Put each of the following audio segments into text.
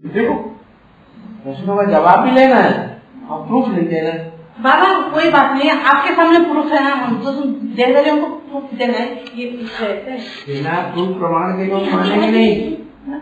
देखो प्रश्नों का जवाब भी लेना है और प्रूफ नहीं देना है। बाबा कोई बात नहीं, आपके सामने प्रूफ है, हम तो दे रहे हमको प्रूफ देना है। ये बिना प्रूफ प्रमाण के लोग मानेंगे नहीं,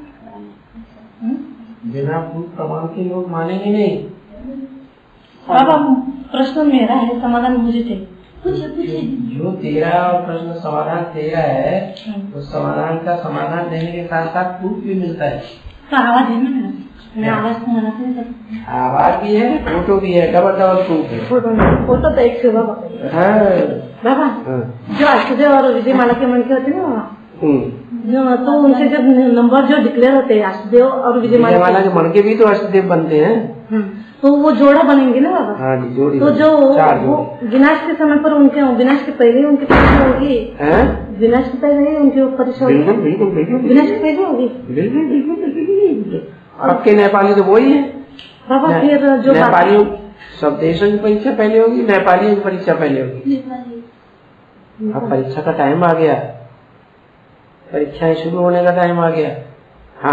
बिना प्रूफ प्रमाण के लोग मानेंगे नहीं। बाबा प्रश्न मेरा है, समाधान मुझे चाहिए। जो तेरा प्रश्न समाधान तेरा है, उस समाधान का समाधान देने के साथ साथ प्रूफ भी मिलता है। तो आवाज है ना मेरा, मैं आवाज को मना नहीं करती। आवाज भी है, फोटो भी है, डबल डबल प्रूफ है। फोटो तो एक से बाबा। बाबा जो आशुदेव और विजय माला के मन के होते ना बाबा, तो उनके जब नंबर जो डिक्लेयर होते हैं आशुदेव और विजय माला के मन के भी तो आशुदेव बनते हैं, तो वो जोड़ा बनेंगे ना बाबा। हाँ जी, जोड़ी। तो जो विनाश के समय पर उनके विनाश के पहले उनकी परीक्षा होगी, विनाश के पहले उनकी परीक्षा होगी, विनाश के पहले होगी। बिल्कुल। आपके नेपाली तो वही है बाबा। फिर जो नेपालियों सब देशों की परीक्षा पहले होगी, नेपालियों की परीक्षा पहले होगी। अब परीक्षा का टाइम आ गया, परीक्षाएं शुरू होने का टाइम आ गया। हाँ,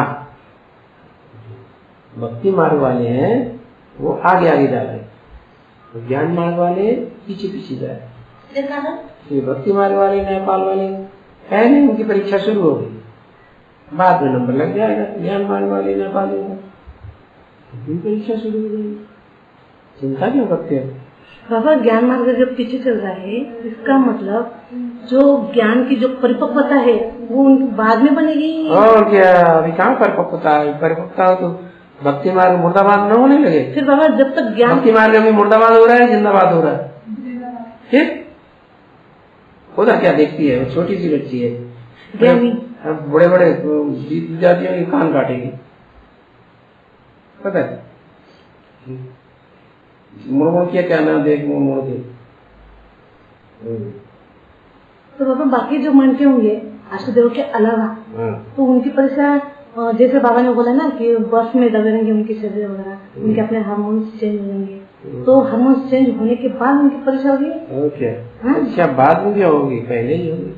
भक्ति मार्ग वाले हैं वो आगे आगे जा रहे, ज्ञान मार्ग वाले पीछे पीछे जा रहे। भक्ति मार्ग वाले नेपाल वाले पहले उनकी परीक्षा शुरू हो गई, बाद में नंबर लग जाएगा। ज्ञान मार्ग वाले नेपाल की परीक्षा शुरू हो गई, चिंता क्यों करते हो बाबा? ज्ञान मार्ग जब पीछे चल रहा है, इसका मतलब जो ज्ञान की जो परिपक्वता है वो उनकी बाद में बनेगी। और क्या, अभी कहाँ परिपक्वता है? परिपक्वता हो तो भक्ति मार्ग मुर्दाबाद न होने लगे। फिर बाबा जब तक ज्ञान भक्ति मार्ग अभी मुर्दाबाद हो रहा है, जिंदाबाद हो रहा है। फिर उधर क्या देखती है? वो छोटी सी बच्ची है, बड़े बड़े जीत जातियों के कान काटेगी, पता है? मुड़ किया क्या ना देख, मुड़ के। तो बाबा बाकी जो मन के होंगे आशुदेव के अलावा, तो उनकी परीक्षा जैसे बाबा ने बोला ना कि बस में दबेंगे उनके शरीर वगैरह, उनके अपने हार्मोन्स चेंज होंगे, तो हार्मोन्स चेंज होने के बाद उनकी परीक्षा होगी। परीक्षा बाद में क्या होगी? पहले ही होगी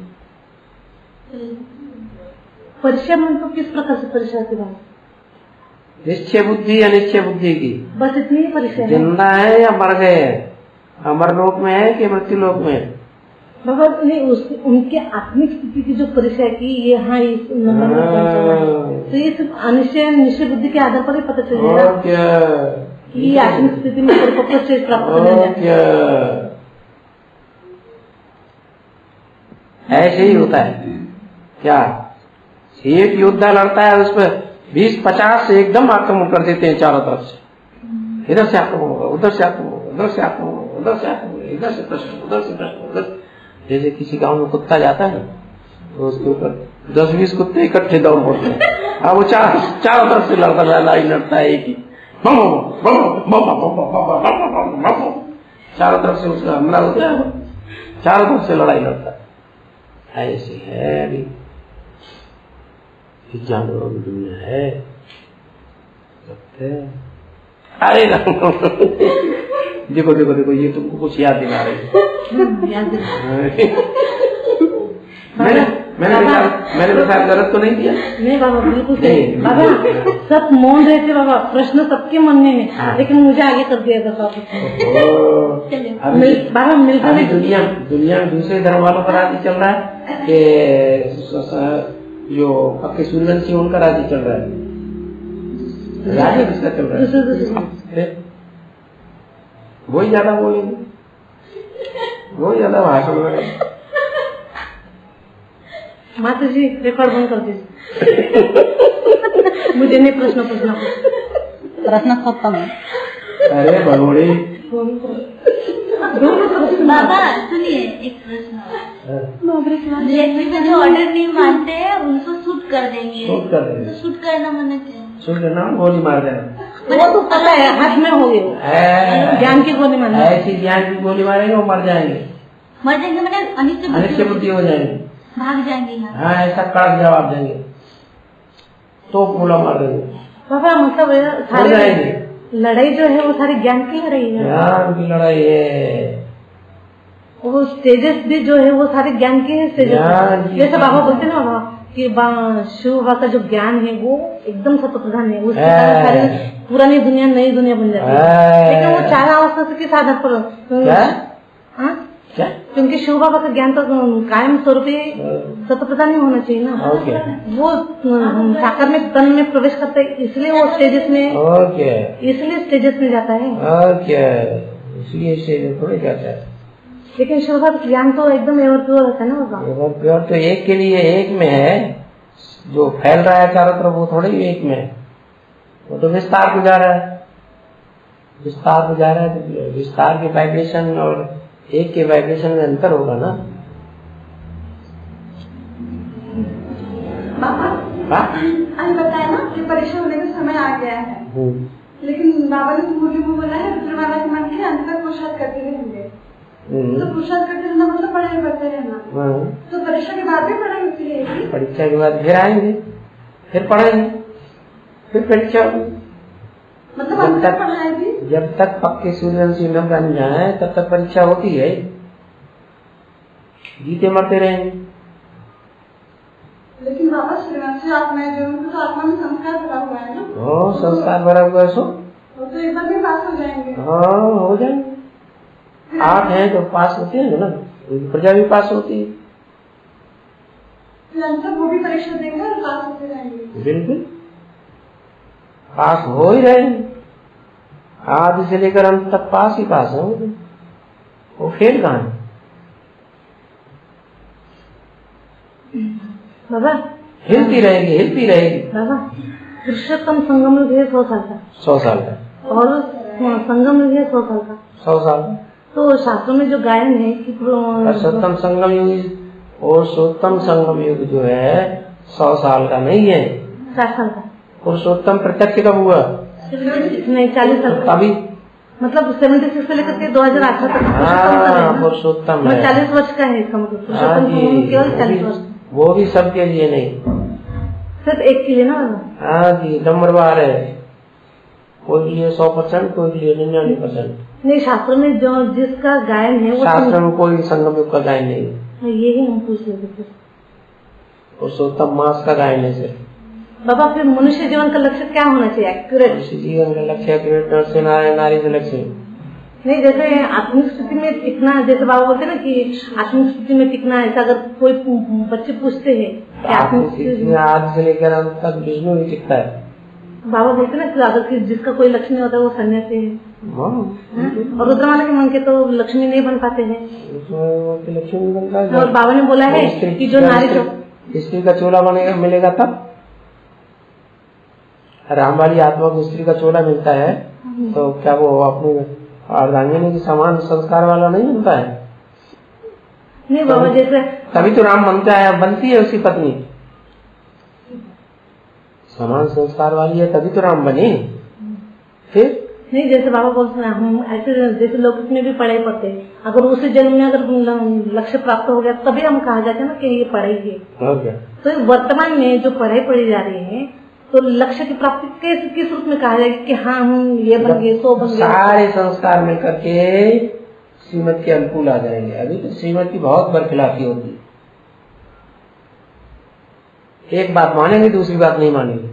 परीक्षा। मन तो किस प्रकार से परीक्षा की बात? निश्चय बुद्धि अनिश्चय बुद्धि की, बस इतनी ही परीक्षा है। जिंदा है या मर गए, अमर लोक में है कि मृत्यु लोक में है? बाबा नहीं, उनके आत्मिक स्थिति की जो परीक्षा की ये, हाँ इस नंबर में, तो ये सिर्फ अनिश्चय निश्चय बुद्धि के आधार पर ही पता चल जाएगा कि आत्मिक स्थिति में परिपक्व स्टेज प्राप्त करने। ऐसे ही होता है क्या? एक योद्धा लड़ता है, उस पर 20-50 से एकदम आक्रमण कर देते हैं चारों तरफ से। इधर से आक्रमण होगा, उधर से आक्रमण होगा, उधर से आक्रमण होगा, उधर से आक्रमण, इधर से प्रश्न, उधर से प्रश्न, उधर। जैसे किसी गांव में कुत्ता जाता है तो उसके ऊपर 10-20 कुत्ते इकट्ठे दौड़ पड़ते हैं। अब वो चारों तरफ से लड़ता लड़ता है एक ही, चारों तरफ से उसका हमला होता है, चारों तरफ से लड़ाई लड़ता है। ऐसे है अभी जानवरों की दुनिया है। अरे देखो देखो देखो, ये तुमको कुछ याद दिला रही है। मैंने विचार गलत तो नहीं किया? नहीं बाबा, बिल्कुल सही बाबा। सब मौन रहे थे बाबा, प्रश्न सबके मन में है, लेकिन मुझे आगे कर दिया था बाबा। मिलकर दुनिया में दूसरे धर्म वालों का राज्य चल रहा है कि जो पक्के सूर्यवंशी उनका राज्य चल रहा है? राज्य किसका चल रहा है? वही ज्यादा बोलेंगे, वही ज्यादा भाषण में। माता जी रिकॉर्ड बंद कर दीजिए। मुझे नहीं प्रश्न पूछना, प्रश्न खत्म है। अरे भगोड़ी बाबा सुनिए, एक प्रश्न। जो ऑर्डर नहीं मानते हैं उनको शूट कर देंगे। तो शूट करना माने क्या? शूट करना गोली मार देना। वो तो पता है, हाथ में हो गए ज्ञान की गोली मारना। ऐसी ज्ञान की गोली मारेंगे वो मर जाएंगे। मर जाएंगे मैंने अनिश्चय बुद्धि हो जाएंगे, भाग जाएंगे। हाँ, ऐसा कड़क जवाब देंगे तो गोला मार देंगे बाबा। मतलब सारे लड़ाई जो है वो सारी ज्ञान की लड़ाई है। ज्ञान की लड़ाई है। वो स्टेजेस भी जो है वो सारे ज्ञान के स्टेजेस। जैसे बाबा बोलते ना बाबा कि शिव बाबा का जो ज्ञान है वो एकदम सत्य प्रधान है, उसके कारण सारी पुरानी दुनिया नई दुनिया बन जाती है। लेकिन वो 4 अवस्था से किस आधार पर? क्योंकि शिव बाबा का ज्ञान तो कायम स्वरूप सत्य प्रधान ही होना चाहिए ना। वो साकार में तन में प्रवेश करता है, इसलिए वो स्टेजेस में जाता है। इसलिए स्टेज थोड़ी जाता है। लेकिन शिव बाबा का ज्ञान तो एकदम एवर प्योर होता है ना बाबा। एवर प्योर तो एक के लिए एक में है, जो फैल रहा है चारों तरफ वो थोड़ी एक में है, वो तो विस्तार को जा रहा है, तो विस्तार के वाइब्रेशन और एक के वाइब्रेशन में अंतर होगा ना। बाबा आज बताया ना कि परीक्षा होने का समय आ गया है, लेकिन बाबा ने मुझे वो बोला है रुद्रमाला के मन के अंत तक पुरुषार्थ करते रहेंगे। तो पुरुषार्थ करते रहना मतलब पढ़ाई करते रहना। तो परीक्षा के बाद भी पढ़ाई होती रहेगी? परीक्षा के बाद फिर आएंगे, फिर पढ़ाएंगे, फिर परीक्षा मतलब अंत तक पढ़ाएगी। जब तक पक्के सूर्यवंशी न बन जाए तब तक परीक्षा होती है, जीते मरते रहेंगे। लेकिन बाबा सूर्यवंशी आत्मा जो उनको तो आत्मा में संस्कार भरा हुआ है ना। संस्कार भरा हुआ है, तो एक बार में पास हो जाएंगे। हो जाएंगे। 8 हैं तो पास होते हैं ना, प्रजा भी पास होती है। वो भी परीक्षा देंगे और पास होते रहेंगे। बिल्कुल पास हो ही रहे, आदि से लेकर अंत तक पास ही पास है, वो फेल कहाँ है? बाबा हिलती रहेगी बाबा। पुरुषोत्तम संगम युग है 100 साल का, 100 साल का, और संगम युग है 100 साल का, 100 साल। तो शास्त्रों में जो गायन है कि पुरुषोत्तम संगम युग और पुरुषोत्तम संगम युग जो है 100 साल का नहीं है, 60 साल का। पुरुषोत्तम प्रत्यक्ष कब हुआ? नहीं 40 साल का। अभी मतलब 76 से लेकर के 2018 तक पुरुषोत्तम 40 वर्ष का है इसका मतलब। केवल 40 वर्ष, वो भी सबके लिए नहीं, सिर्फ एक के लिए ना। हाँ जी, नंबरवार है, कोई के लिए 100%, कोई के लिए 99%। नहीं शास्त्र में जो जिसका गायन है वो शास्त्र में कोई संगम युग का गायन नहीं। यही हम पूछ रहे थे। पुरुषोत्तम मास का गायन है सिर्फ। बाबा फिर मनुष्य जीवन का लक्ष्य क्या होना चाहिए एक्यूरेट? मनुष्य जीवन का लक्ष्य एक्यूरेट नर नारायण नारी से लक्ष्य नहीं, जैसे आत्मिक स्थिति में टिकना, जैसे बाबा बोलते हैं ना कि आत्मिक स्थिति में टिकना, ऐसा अगर कोई बच्चे पूछते हैं कि आत्मिक स्थिति में आज से लेकर अंत तक विष्णु ही टिकता है। बाबा बोलते हैं ना कि अगर जिसका कोई लक्ष्य नहीं होता वो सन्यासी है, और रुद्रमाला के मन के तो लक्ष्मी नहीं बन पाते हैं। लक्ष्मी नहीं बनता है। और बाबा ने बोला है कि जो नारी स्त्री का चोला बनेगा मिलेगा तब, राम वाली आत्मा को स्त्री का चोला मिलता है तो क्या वो अपनी अर्धांगिनी के समान संस्कार वाला नहीं बनता है? नहीं बाबा, जैसे तभी तो राम बनता है, बनती है उसकी पत्नी समान संस्कार वाली है, तभी तो राम बने। फिर नहीं, जैसे बाबा बोलते हैं हम ऐसे जैसे लोग में भी पढ़ाई पढ़ते हैं, अगर उसी जन्म में अगर लक्ष्य प्राप्त हो गया तभी हम कहा जाते हैं ना कि ये पढ़ाई है। तो वर्तमान में जो पढ़ाई पढ़ी जा रही है तो लक्ष्य की प्राप्ति किस रूप में कहा जाएगा कि हाँ हम ये बन गए, सो बन गए। सारे संस्कार मिल करके श्रीमत के अनुकूल आ जाएंगे। अभी तो श्रीमत की बहुत बरखिलाफी होती है, एक बात मानेंगे दूसरी बात नहीं मानेंगे,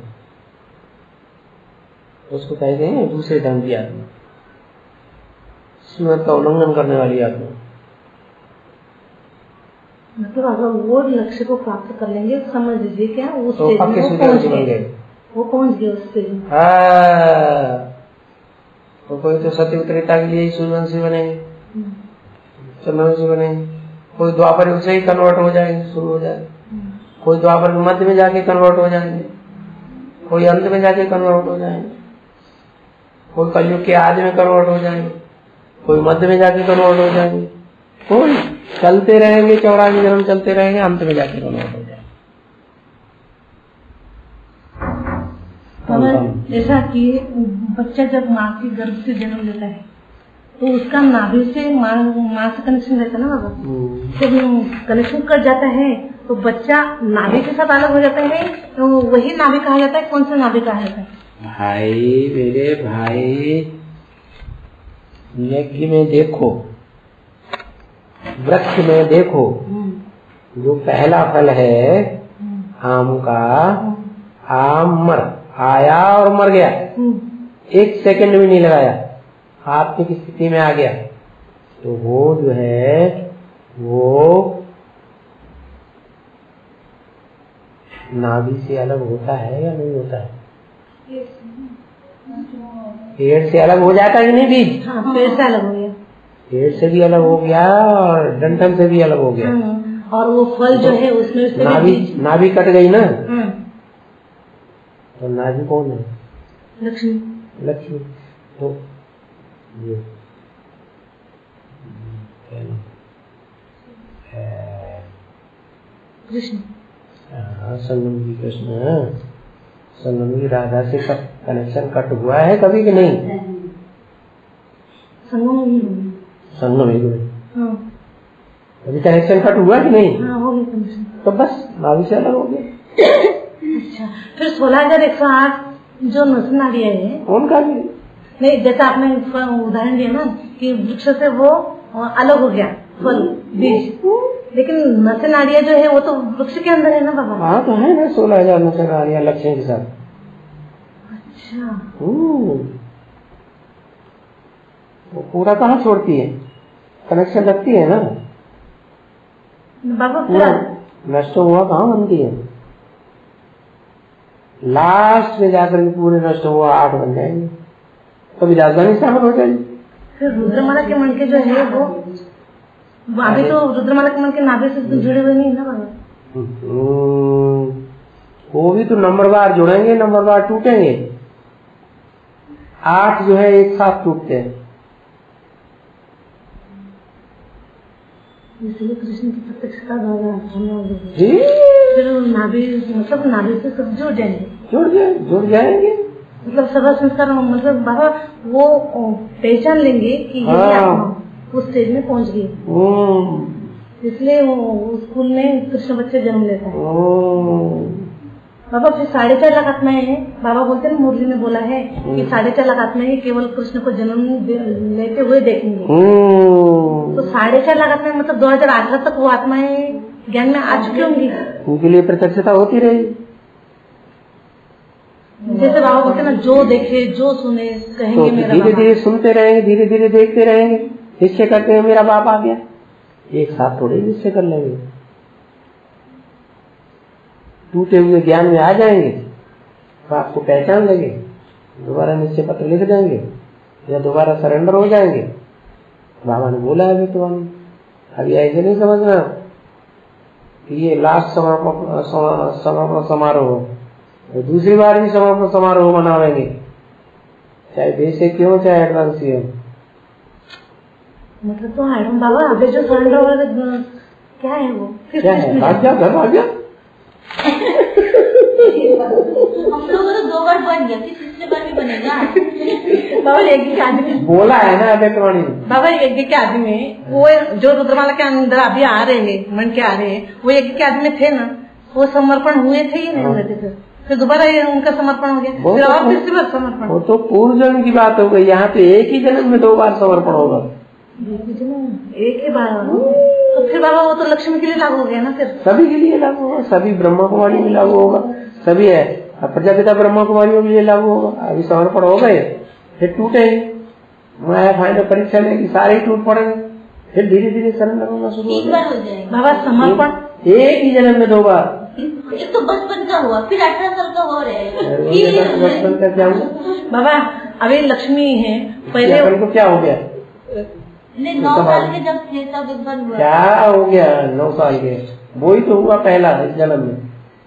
उसको कहते हैं दूसरे ढंग की आत्मा, श्रीमत का उल्लंघन करने वाली आत्मा। मतलब अगर वो लक्ष्य को प्राप्त कर लेंगे समझ लीजिए क्या वो तो पक्के सूर्यवंशी बन गए, वो पहुंच गए उस स्टेज में। तो कोई तो सत्य उत्तरेता के लिए ही सूर्यवंशी बनेंगे, चंद्रवंशी बनेंगे, कोई द्वापर युग से ही कन्वर्ट हो जाएंगे, शुरू हो जाएंगे, कोई द्वापर मध्य में जाके कन्वर्ट हो जाएंगे, कोई अंत में जाके कन्वर्ट हो जाएंगे, कोई कलयुग के आदि में कन्वर्ट हो जाएंगे, कोई मध्य में जाके कन्वर्ट हो जाएंगे, कोई चलते रहेंगे, 84 जन्म चलते रहेंगे, अंत में जाके कन्वर्ट हो जाएंगे। जैसा कि बच्चा जब माँ के गर्भ से जन्म लेता है तो उसका नाभि से माँ से कनेक्शन रहता है ना बाबा, जब कनेक्शन कट जाता है तो बच्चा नाभि के साथ अलग हो जाता है, तो वही नाभि कहा जाता है। कौन सा नाभि कहा जाता है? भाई मेरे भाई, यज्ञ में देखो, वृक्ष में देखो, जो पहला फल है आम का आम मर आया और मर गया, 1 सेकंड भी नहीं लगाया, आत्म की स्थिति में आ गया, तो वो जो है वो नाभि से अलग होता है या नहीं होता है? पेड़ से अलग हो जाता है कि नहीं बीज? हाँ, पेड़ से अलग हो गया, पेड़ से भी अलग हो गया और डंठल से भी अलग हो गया। और वो फल जो है उसमें से नाभि कट गई ना, तो नाभि कौन है? लक्ष्मी। तो ये कृष्ण, संगम की कृष्ण, संगम की राधा से कनेक्शन कट हुआ है कभी कि नहीं? संगम ही अभी कनेक्शन कट हुआ कि नहीं? हाँ, हो गया। तो बस नाभि से अलग हो गया। अच्छा, फिर 16,108 जो नस नाड़ियाँ है उनका भी नहीं, जैसा आपने उदाहरण दिया ना कि वृक्ष से वो अलग हो गया फल बीज, लेकिन नस नाड़ियाँ जो है वो तो वृक्ष के अंदर है ना बाबा? हाँ, तो है ना 16,000 नस नाड़ियाँ लक्ष्मी के साथ। अच्छा, वो पूरा कहाँ छोड़ती है, कनेक्शन रखती है ना बाबा। पूरा नष्ट हुआ कहाँ बनती है, लास्ट में जाकर के पूरे नष्ट हुआ 8 बन जाएंगे, कभी राजधानी स्थापन हो जाएगी। फिर रुद्रमाला के मन के जो है वो अभी तो रुद्रमाला के मन के नाभि से जुड़े हुए नहीं है ना बाबा? वो भी तो नंबरवार जुड़ेंगे, नंबरवार टूटेंगे, 8 जो है एक साथ टूटते हैं। इसलिए कृष्ण की प्रत्यक्षता द्वारा फिर नाभि मतलब नाभि से सब जुड़ जाएंगे, जुड़ जाएंगे, मतलब सभा संस्कार मतलब बाबा वो पहचान लेंगे कि ये आत्मा उस स्टेज में पहुंच गई, इसलिए वो स्कूल में कृष्ण बच्चे जन्म लेता है। बाबा फिर 4.5 लाख आत्माएं हैं, बाबा बोलते हैं मुरली में बोला है कि 4.5 लाख आत्माएं केवल कृष्ण को जन्म लेते हुए देखेंगे, तो 4.5 लाख आत्माएं मतलब 2018 तक वो आत्माएं ज्ञान में आ चुकी होंगी, उनके लिए प्रत्यक्षता होती रहेगी। जैसे बाबा बोलते ना जो देखे जो सुने कहेंगे मेरा धीरे धीरे सुनते रहेंगे, धीरे धीरे देखते रहेंगे, निश्चय करते हैं मेरा बाप आ गया, एक साथ थोड़े निश्चय कर लेंगे, टूटे हुए ज्ञान में आ जाएंगे, बाप को पहचान लेंगे, दोबारा निश्चय पत्र लिख देंगे या दोबारा सरेंडर हो जाएंगे। बाबा ने बोला है तो हम अभी ऐसे नहीं समझना कि ये लास्ट समापन समारोह, तो दूसरी बार भी समापन समारोह मनावेंगे, चाहे बेसिक क्यों चाहे एडवांस क्यों। मतलब तो मैडम बाबा अभी जो सरेंडर वाला क्या है वो क्या है, भाग जा घर भाग जा। हम लोग तो 2 बार बन गया, तीसरी बार भी बनेगा। बाबा यज्ञ के आदमी बोला है ना अभी प्रमाणी बाबा यज्ञ के आदमी में वो जो रुद्रमाला के अंदर अभी आ रहे हैं मन के आ रहे हैं, वो यज्ञ के आदमी थे ना, वो समर्पण हुए थे ही नहीं हुए थे, फिर दोबारा उनका समर्पण हो गया, फिर और तीसरी बार समर्पण। वो तो पूर्व जन्म की बात हो गई, यहाँ पे एक ही जन्म में 2 बार समर्पण होगा, एक ही बार। तो फिर बाबा वो तो लक्ष्मी के लिए लागू हो गया ना, फिर सभी के लिए लागू होगा, सभी ब्रह्मा कुमारी में लागू होगा, सभी है प्रजापिता ब्रह्मा कुमारियों के लिए लागू होगा। अभी समर्पण हो गए फिर टूटेंगे, मैं फाइनल परीक्षा लेगी सारे टूट पड़ेंगे, फिर धीरे धीरे सरेंडर होना शुरू हो जाएगा। बाबा समर्पण एक ही जन्म में 2 बार, एक तो बचपन का हुआ, फिर 18 साल का हो रहा है, बचपन का क्या हुआ बाबा? अभी लक्ष्मी है, पहले को क्या हो गया? 9 साल के जब थे तब एक बार हुआ। क्या हो गया 9 साल के? वही तो हुआ पहला इस जन्म में।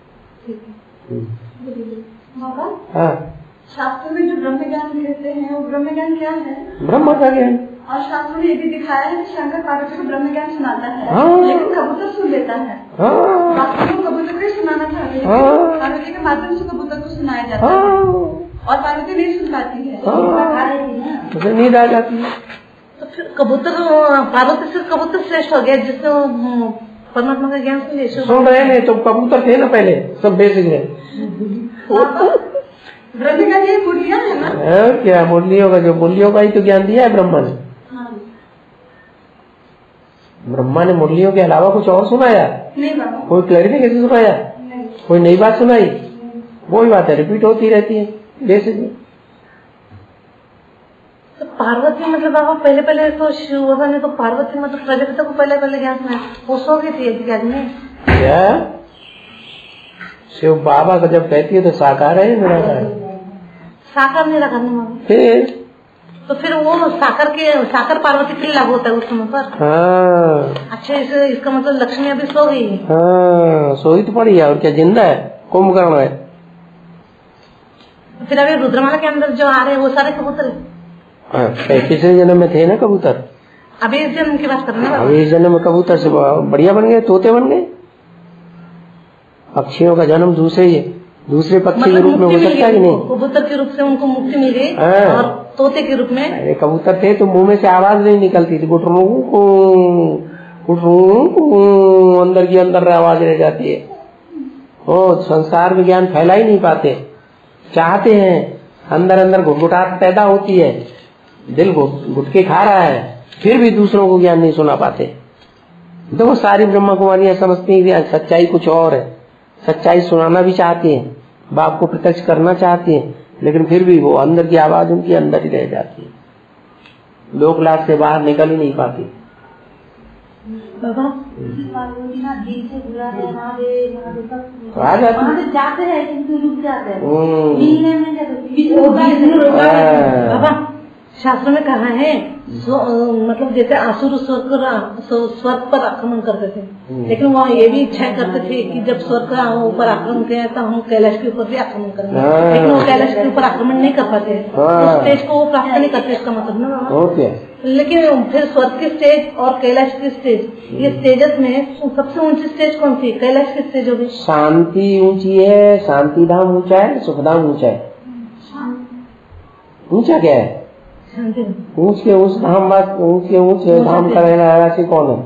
हाँ, शास्त्र में जो ब्रह्म ज्ञान कहते हैं वो ब्रह्म ज्ञान क्या है? ब्रह्म का ज्ञान। और शास्त्र में ये भी दिखाया है कि शंकर पार्वती को ब्रह्म ज्ञान सुनाता है, हाँ। लेकिन कबूतर सुन लेता है। वास्तव में कबूतर को ही सुनाना चाहते हैं, पार्वती के माध्यम से कबूतर को सुनाया जाता है और पार्वती नहीं सुन पाती है, नींद आ जाती है। तो फिर कबूतर पार्वती से कबूतर श्रेष्ठ हो गया जिसने परमात्मा का ज्ञान सुन रहे हैं, तो कबूतर थे ना पहले, सब बेसिक है। ब्रह्म का ये मुरलियाँ है ना, क्या मुरलियों का, जो मुरलियों का ही तो ज्ञान दिया है ब्रह्मा ने। ब्रह्मा ने मुरलियों के अलावा कुछ और सुनाया? नहीं बाबा, कोई क्लैरिफिकेशन सुनाया? कोई नई बात सुनाई, वही बात है रिपीट होती रहती है बेसिकली। तो पार्वती मतलब बाबा पहले तो शिव बाबा ने तो पार्वती मतलब प्रजापिता को पहले ज्ञान सुना, वो सो गई थी एक आदमी। क्या शिव बाबा का जब कहती है तो साकार है निराकार? साकार निराकार नहीं, फिर वो साकार पार्वती के लिए लागू होता है उस समय पर। हाँ अच्छा, इसका मतलब लक्ष्मी अभी सो गई है। हाँ सोई तो पड़ी है और क्या, जिंदा है, कुंभकर्ण है। फिर अभी रुद्रमाला के अंदर जो आ रहे हैं वो सारे कबूतर है। पिछले जन्म में थे ना कबूतर, अभी इस जन्म की बात करना। अभी इस जन्म में कबूतर से बढ़िया बन गए, तोते बन गए। पक्षियों का जन्म दूसरे पक्षी के रूप में हो सकता है कि नहीं? कबूतर के रूप से उनको मुक्ति मिल गई और तोते के रूप में। अरे कबूतर थे तो मुंह में से आवाज नहीं निकलती थी, गुटरू अंदर की अंदर आवाज रह जाती है। ओ संसार में ज्ञान फैला ही नहीं पाते, चाहते हैं अंदर अंदर घुटघुटाहट पैदा होती है, दिल गुटके खा रहा है, फिर भी दूसरों को ज्ञान नहीं सुना पाते। देखो सारी ब्रह्मा कुमारियां समझती हैं सच्चाई कुछ और है, सच्चाई सुनाना भी चाहती है, बाप को प्रत्यक्ष करना चाहती है, लेकिन फिर भी वो अंदर की आवाज उनकी अंदर ही रह जाती है, लोक लाभ से बाहर निकल ही नहीं पाती। बाबा तो आ जाते हैं किंतु रुक जाते हैं, मिलने में बाबा शास्त्र में कहा है मतलब जैसे असुर स्वर्ग पर आक्रमण करते थे, लेकिन वहाँ ये भी इच्छा करते थे कि जब स्वर्ग का ऊपर आक्रमण किया तो हम कैलाश के ऊपर भी आक्रमण करेंगे, लेकिन वो कैलाश के ऊपर आक्रमण नहीं कर पाते, उस स्टेज को वो प्राप्त नहीं करते, इसका मतलब ना बाबा। लेकिन फिर स्वर्ग की स्टेज और कैलाश की स्टेज, ये स्टेजेस में सबसे ऊंची स्टेज कौन सी? कैलाश की स्टेज होगी। शांति ऊंची है, शांति धाम ऊंचा है, सुखधाम ऊंचा है। ऊंचा क्या है? ऊंच के ऊंच धाम, बात ऊंच के ऊंच धाम का रहना राशि कौन है?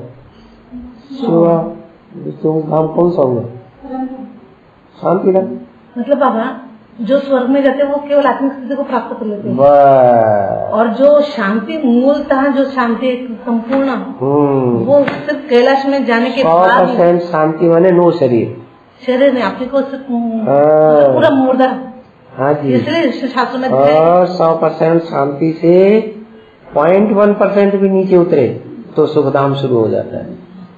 धाम कौन सा हुआ? शांति धाम। मतलब बाबा जो स्वर्ग में जाते हैं वो केवल आत्मिक स्थिति को प्राप्त कर लेते हैं, और जो शांति मूलतः जो शांति संपूर्ण वो सिर्फ कैलाश में जाने के बाद 100% शांति माने नो शरीर नहीं, आपकी को पूरा मुर्दा। हाँ जी, इसलिए शास्त्र में 100% शांति से 0.1% भी नीचे उतरे तो सुखधाम शुरू हो जाता है।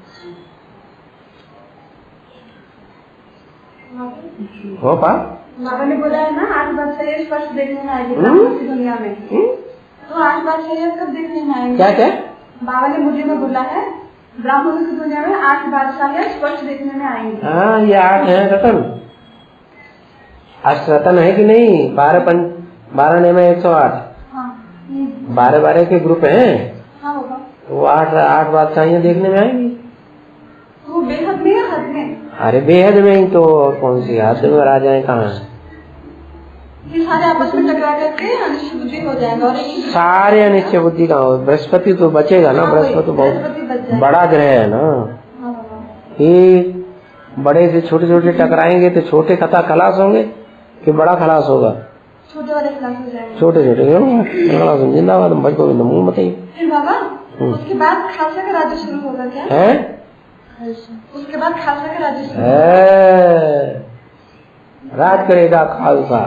हो पा बाबा ने बोला है ना 8 बादशाह स्पष्ट देखने में आएगी दुनिया में, तो 8 बादशाह कब देखने में आएंगे? क्या बाबा ने मुझे में बोला है ब्राह्मणों की दुनिया में 8 बादशाह स्पष्ट देखने में आएंगे। हाँ ये 8 है रतन, अष्टरतन है कि नहीं? 12 ने में 108, 12 के ग्रुप हैं, वो 8 बादशाहियाँ देखने में आएंगी। वो बेहद में है, हद में। अरे बेहद में ही तो, और कौन सी हद में राजाएं कहाँ हैं? ये सारे आपस में टकरा करके अनिश्चय बुद्धि हो जाएगा, और सारे अनिश्चय बुद्धि कहाँ हो? बृहस्पति तो बचेगा ना, बृहस्पति तो बहुत बड़ा ग्रह है ना, ये बड़े से छोटे छोटे टकराएंगे तो छोटे खलास होंगे कि बड़ा खलास होगा? छोटे वाले खलास हो जाएंगे, छोटे खलास। जिंदाबाद भजको मुँह बताइए। फिर बाबा उसके बाद खालसा का राज्य शुरू होगा क्या है? उसके बाद खालसा का राज्य शुरू राज करेगा खालसा,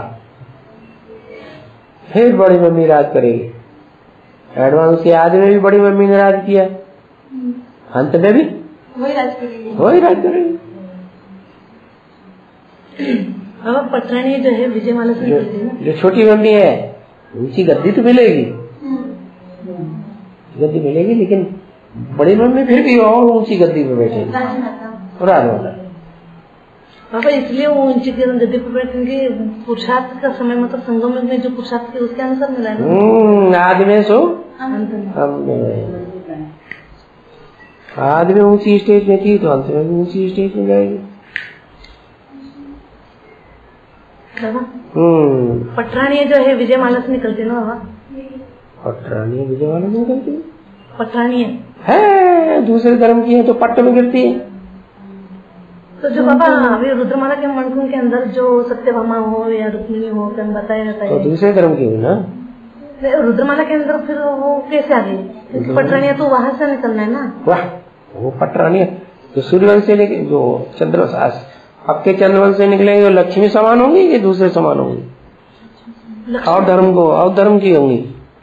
फिर बड़ी मम्मी राज करेगी। एडवांस के आदि में भी बड़ी मम्मी ने राज किया, अंत में भी वही राज करेगी, वही राज करेगी। अब पटरानी जो है विजयमाला से जो छोटी मम्मी है ऊंची गद्दी तो मिलेगी, गद्दी मिलेगी, लेकिन बड़ी मम्मी फिर भी और ऊंची गद्दी पे बैठेगी, राजमाता। पापा इसलिए वो ऊंची गद्दी पे बैठेंगे, पुरुषार्थ का समय मतलब संगम में जो पुरुषार्थ के उसके अनुसार मिला है। आदमी सो आदमी ऊंची स्टेज में थी तो अंत में ऊंची स्टेज में जाएगी। पटरानी जो है विजयमाला से निकलती है ना बाबा? पटरानी विजयमाला से निकलती है, पटरानी है दूसरे धर्म की है तो पट्ट में गिरती है। तो जो बाबा अभी रुद्रमाला के मंडल के अंदर जो सत्यभामा हो या रुक्मिणी हो क्या बताया जाता है, तो दूसरे धर्म की हुई ना रुद्रमाला के अंदर, फिर वो कैसे आ गई? पटरानी तो वहां से निकलना है ना। वाह, वो पटरानी जो सूर्यवंश से लेके जो आपके चंद्रमल से निकलेंगे वो लक्ष्मी समान होंगी कि दूसरे समान होंगी? और धर्म की होंगी?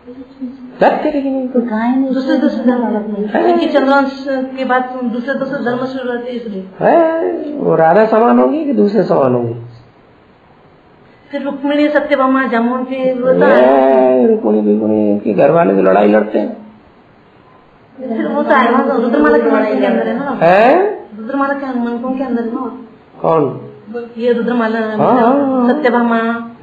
दूसरे चंद्रवंश के बाद दूसरे धर्म शुरू होते हैं, इसलिए वो राधा समान होगी कि दूसरे समान होगी? फिर रुक्मिणी सत्यभामा जामुनती रुक्मिणी के घर वाले तो लड़ाई लड़ते हैं। फिर वो तो आया रुद्रमाला के मंत्र के अंदर है ना, रुद्रमाला के मंत्रों के अंदर है ना। कौन? ये रुद्रमाला सत्यभामा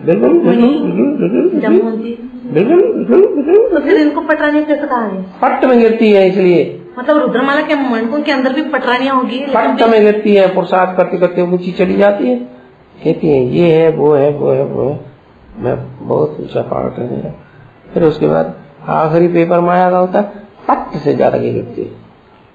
जामुनती। तो फिर इनको पटरानियां कैसे कहा है? पट्ट में गिरती है, इसलिए मतलब रुद्रमाला के मंत्रों के अंदर भी पटरानियां होगी, पट्ट में गिरती है, पुरुषार्थ करते करते ऊंची चली जाती है, कहती है ये है वो है वो है वो है, मैं बहुत ऊंचा पार्ट है। फिर उसके बाद आखिरी पेपर में आया होता है, पट्ट से ज्यादा गिरती है।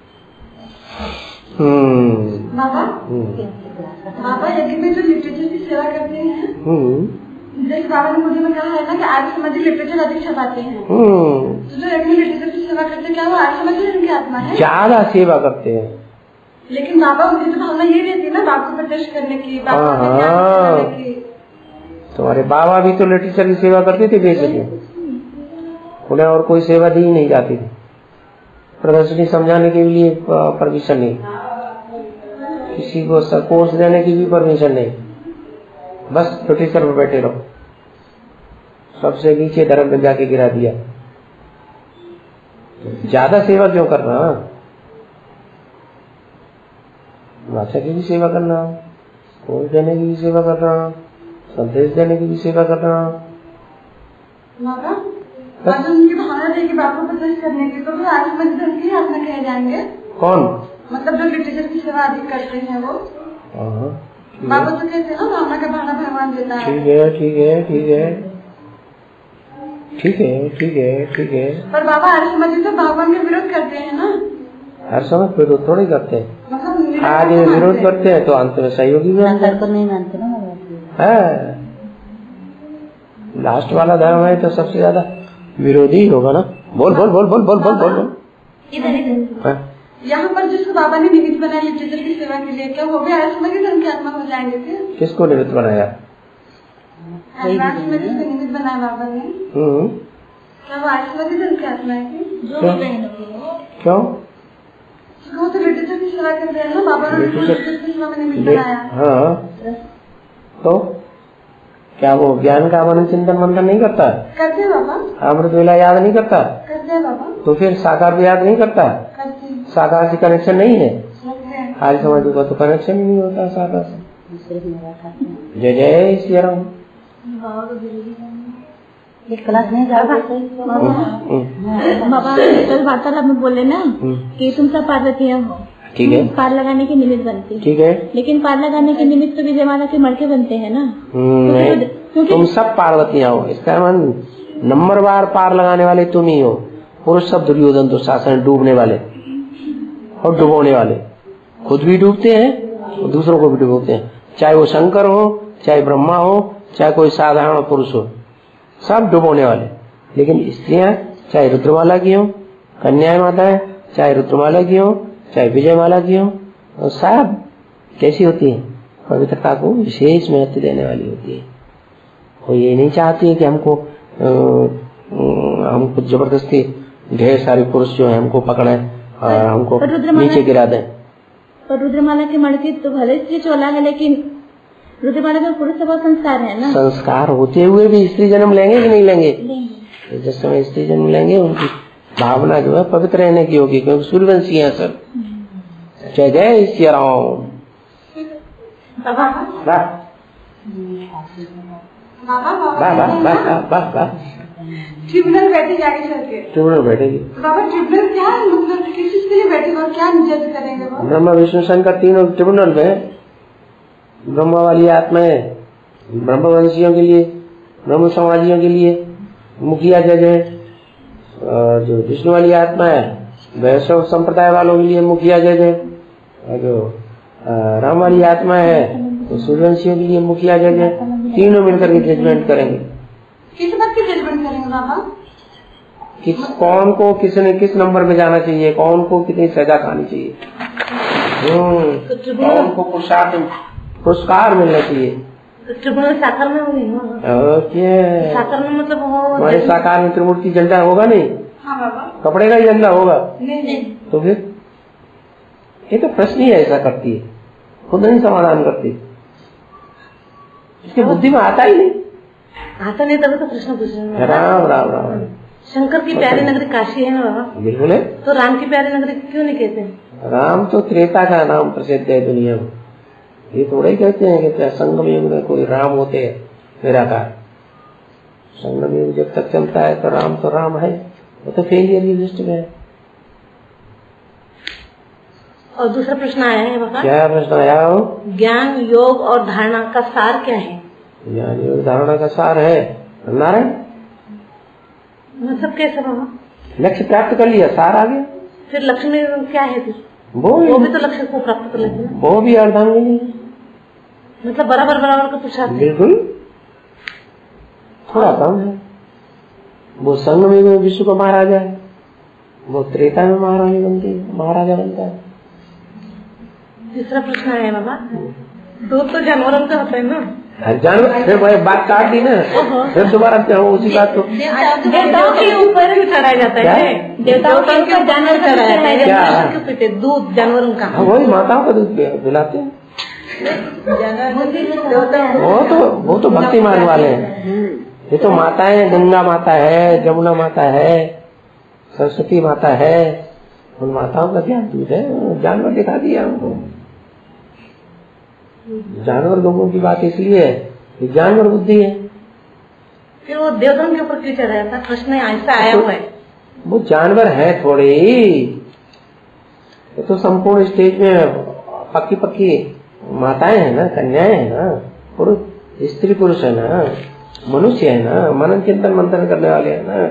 बाबा यज्ञ में जो लिटरेचर की सेवा करते हैं, जैसे बाबा ने मुझे कहा है ना कि आर्य समाजी लिटरेचर अधिक छपाते हैं, तो जो यज्ञ में लिटरेचर की सेवा करते हैं, क्या वो आर्य समाजी उनकी आत्मा है? ज्यादा सेवा करते हैं। लेकिन बाबा उनकी तो भावना ये रहती है ना, बाप को प्रत्यक्ष करने की, बाप को करने की। तुम्हारे बाबा भी तो लिटरेचर की सेवा करते थे, बेचते, उन्हें और कोई सेवा दी नहीं जाती थी। प्रदर्शनी समझाने के लिए परमिशन नहीं, किसी को कोर्स देने की भी परमिशन नहीं, बस लिटरेचर में बैठे रहो। सबसे नीचे धर्म में जाके गिरा दिया। ज्यादा सेवा क्यों करना? भाषा की भी सेवा करना, कोर्स देने की भी सेवा करना, संदेश देने की भी सेवा करना। उनकी भावना रहेगी बाप को प्रदर्शित करने की, तो फिर आर्य समाजी धर्म की आत्मा कहे जाएंगे। कौन? मतलब जो लिटरेचर की सेवा अधिक करते हैं वो। बाबा तो कहते हैं ना, भावना का भावना भगवान देता है। ठीक है ठीक है ठीक है ठीक है ठीक है ठीक है। पर बाबा आर्य समाजी तो भगवान का विरोध करते हैं ना। हर समय विरोध थोड़ी करते हैं, मतलब आज विरोध करते हैं तो अंत में सहयोगी भी नहीं मानते ना है। लास्ट वाला धर्म है तो सबसे ज्यादा विरोधी होगा ना। बोल बोल बोल बोल बोल बोल बोल बोल। यहाँ पर जिसको बाबा ने निमित्त बनाया लिटरेचर की सेवा के लिए, क्या वो भी आर्य समाजी धर्म की आत्मा हो जाएंगे फिर? किसको निमित्त बनाया? निमित्त बनाया बाबा ने, क्या वो आर्य समाजी धर्म की आत्मा है? क्यों? वो तो लिटरेचर की सेवा कर रहे हैं ना, बाबा ने लिटरेचर की सेवा में निमित्त बनाया। हाँ, तो क्या वो ज्ञान का मन चिंतन मंथन नहीं करता? करते हैं बाबा। अमृत वेला याद नहीं करता? करते हैं बाबा। तो फिर साकार भी याद नहीं करता? करते हैं। साकार से कनेक्शन नहीं है? आर्य समाजी का तो कनेक्शन ही नहीं होता साकार से। जय जय श्री राम। क्लास नहीं जा बाबा कल वार्तालाप में बोले ना कि तुम सब पार्वतियाँ हो, ठीक है, पार लगाने के निमित्त बनती, ठीक है, लेकिन पार लगाने के निमित्त तो विजयमाला के मड़के बनते हैं ना। नहीं, तुम सब पार्वतियाँ हो, इसका नंबरवार पार लगाने वाले तुम ही हो। पुरुष सब दुर्योधन दुशासन डूबने वाले और डुबोने वाले, खुद भी डूबते हैं और दूसरों को भी डुबोते हैं, चाहे वो शंकर हो, चाहे ब्रह्मा हो, चाहे कोई साधारण पुरुष हो, सब डुबोने वाले। लेकिन स्त्रियां चाहे रुद्रमाला की हो, कन्या माता है, चाहे रुद्रमाला की हो, चाहे विजयमाला की हो, और सब कैसी होती है? पवित्रता को विशेष महत्व देने वाली होती है। वो ये नहीं चाहती है कि हमको जबरदस्ती ढेर सारे पुरुष जो है हमको पकड़े और हमको नीचे गिरा दें। पर रुद्रमाला के मड़के तो भले स्त्री चोला है, लेकिन रुद्रमाला में पुरुष बहुत संस्कार है ना। संस्कार होते हुए भी स्त्री जन्म लेंगे कि नहीं लेंगे? जिस समय स्त्री जन्म लेंगे उनकी भावना जो है पवित्र रहने की होगी, क्योंकि सूर्यवंशी है सब। जय जय श्री राम। ट्रिब्यूनल बैठे जाके चल के ट्रिब्यूनल बैठेगी। बाबा ट्रिब्यूनल क्या है, मतलब किस चीज के लिए बैठे और क्या जज करेंगे वो? ब्रह्मा विष्णु शंकर तीनों ट्रिब्यूनल में। ब्रह्मा वाली आत्माएं ब्रह्मवंशियों के लिए, ब्रह्म समाजियों के लिए मुखिया जज है, जो विष्णु वाली आत्मा है वैष्णव संप्रदाय वालों के लिए मुखिया जज है, और जो राम वाली आत्मा है तो सूर्यवंशियों के लिए मुखिया जज है। तीनों मिलकर के जजमेंट करेंगे। किस बात की जजमेंट करेंगे बाबा? कौन को किसने किस नंबर में जाना चाहिए, कौन को कितनी सजा खानी चाहिए, कौन को पुरुषार्थ पुरस्कार मिलना चाहिए। तो त्रिगुण साकार में होगी ना? ओके, साकार में मतलब हमारे साकार में त्रिमूर्ति झंडा होगा नहीं? हाँ बाबा। कपड़े का ही झंडा होगा? नहीं। तो फिर ये तो प्रश्न ही ऐसा करती है, खुद नहीं समाधान करती, इसकी बुद्धि में आता ही नहीं। आता नहीं तभी तो प्रश्न पूछ रहे हैं। राम राम राम। शंकर की प्यारी नगरी काशी है ना बाबा? बिल्कुल है। तो राम की प्यारी नगरी क्यों नहीं कहते हैं? राम तो त्रेता का नाम प्रसिद्ध है दुनिया में, ये थोड़े ही कहते हैं कि संगम युग में कोई राम होते हैं निराकार। संगम युग जब तक चलता है तो राम है, वो तो फेलियर की लिस्ट में है। और दूसरा प्रश्न आया है बाबा। क्या प्रश्न आया हो? ज्ञान योग और धारणा का सार क्या है? ज्ञान योग धारणा का सार है नारायण। मतलब कैसे बाबा? लक्ष्य प्राप्त कर लिया, सार आ गया। फिर लक्ष्य में क्या है? फिर वो भी तो लक्ष्य को प्राप्त कर लेते हैं। वो भी अर्धांगिनी है, मतलब बराबर बराबर का पुरुषार्थ। बिल्कुल, थोड़ा कम है। वो संग में विश्व का महाराजा है, वो त्रेता में महारानी बनती है, महाराजा बनता है। तीसरा प्रश्न है बाबा, दूध तो जानवरों का होता है ना? जानवर फिर भाई बात काट दी ना, फिर दोबारा उसी बात को देवताओं के ऊपर भी चढ़ाया जाता है। देवताओं के ऊपर जानवर चढ़ाया जाता है। दूध जानवरों का, वही माताओं का दूध पिलाते हैं। वो तो भक्ति मार्ग वाले हैं। ये तो माताएं, गंगा माता है, जमुना माता है, सरस्वती माता है, उन माताओं का क्या दूध है? जानवर दिखा दिया हमको। जानवर लोगों की बात इसलिए है कि जानवर बुद्धि है। फिर वो देवताओं के ऊपर क्यों चढ़ाया था? प्रश्न ऐसा आया हुआ है। वो जानवर है थोड़े ही, ये तो संपूर्ण स्टेज में पक्की माताएं है ना, कन्याएं है ना, पुरुष स्त्री पुरुष है ना, मनुष्य है ना, मनन चिंतन मंथन करने वाले है ना।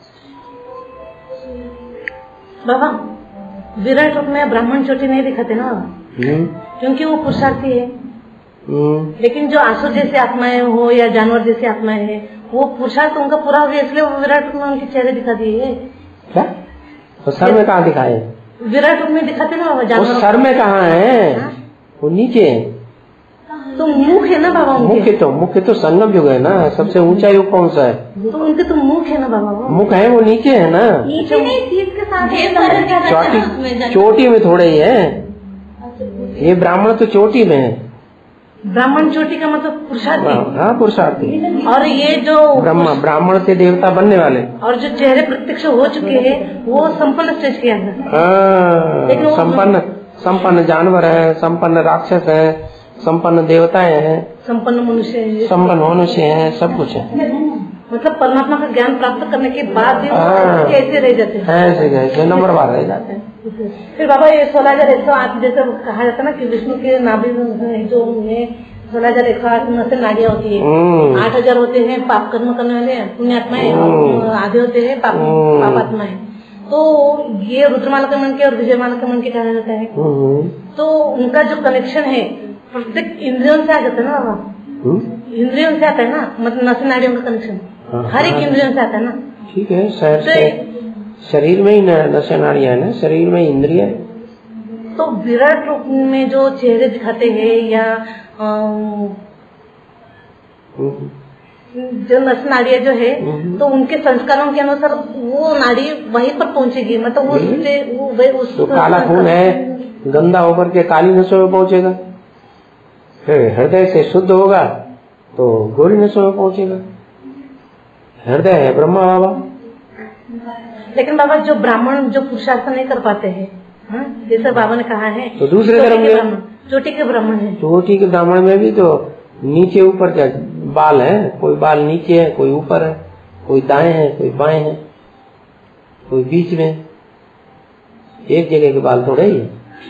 बाबा विराट रूप में ब्राह्मण चोटी नहीं दिखाते ना, क्योंकि वो पुरुषार्थी है। लेकिन जो आसुर जैसी आत्माएं हो या जानवर जैसी आत्माएं है, वो पुरुषार्थ उनका पूरा हो गया, इसलिए वो विराट रूप में उनके चेहरे दिखा दिए। क्या तो सर में कहाँ दिखाए? विराट रूप में दिखाते ना जानवर। सर में कहाँ है? वो नीचे है। तो मुख है ना बाबा उनके? मुख्य तो संगम युग है ना, सबसे ऊंचा युग कौन सा है? तो उनके तो मुख है ना बाबा। मुख है, वो नीचे है ना, नीचे नहीं, सीट के साथ चोटी में थोड़े ही है। ये ब्राह्मण तो चोटी में है। ब्राह्मण चोटी का मतलब पुरुषार्थी। हाँ, पुरुषार्थी। और ये जो ब्राह्मण से देवता बनने वाले, और जो चेहरे प्रत्यक्ष हो चुके हैं वो संपन्न स्टेज के अंदर। हाँ, संपन्न जानवर है, संपन्न राक्षस है, संपन्न देवताएं हैं, संपन्न मनुष्य है, सब कुछ है। मतलब परमात्मा का ज्ञान प्राप्त करने के बाद भी कैसे रह जाते हैं? ऐसे नंबर बार रह जाते हैं। फिर बाबा ये 16,108 जैसे कहा जाता है ना कि विष्णु के नाभि जो 16,108 नसें नाड़ियाँ होती है, 8,000 होते हैं पाप कर्म करने वाले पुण्यात्माएं, आधे होते हैं पापात्माएं। तो ये रुद्रमाला के मन के और विजयमाला के मन के कहा जाता है। तो उनका जो कनेक्शन है प्रत्येक इंद्रियों से आ जाता है ना बाबा, इंद्रियों से आता है ना, मतलब नसें नाड़ियों का कनेक्शन हर एक इंद्रियों से आता है ना। ठीक है, शरीर में ही नसें नाड़ियां है ना, शरीर में इंद्रिय। तो विराट रूप में जो चेहरे दिखाते हैं या जो नस नाड़ियां जो है, तो उनके संस्कारों के अनुसार वो नाड़ी वहीं पर पहुंचेगी, मतलब उस तो काला खून है, गंदा होकर के काली नसों में पहुंचेगा, फिर हृदय से शुद्ध होगा तो गोरी नसों में पहुंचेगा। हृदय है ब्रह्मा बाबा। लेकिन बाबा जो ब्राह्मण जो पुरुषार्थ नहीं कर पाते हैं, जैसे बाबा ने कहा है, तो दूसरे धर्म में चोटी के ब्राह्मण है। चोटी के ब्राह्मण में भी तो नीचे ऊपर क्या बाल है, कोई बाल नीचे है, कोई ऊपर है, कोई दाएं है, कोई बाएं है, कोई बीच में, एक जगह के बाल थोड़े ही है।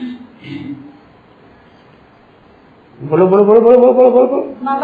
बोलो बोलो बोलो बोलो बोलो बोलो बोलो बाबा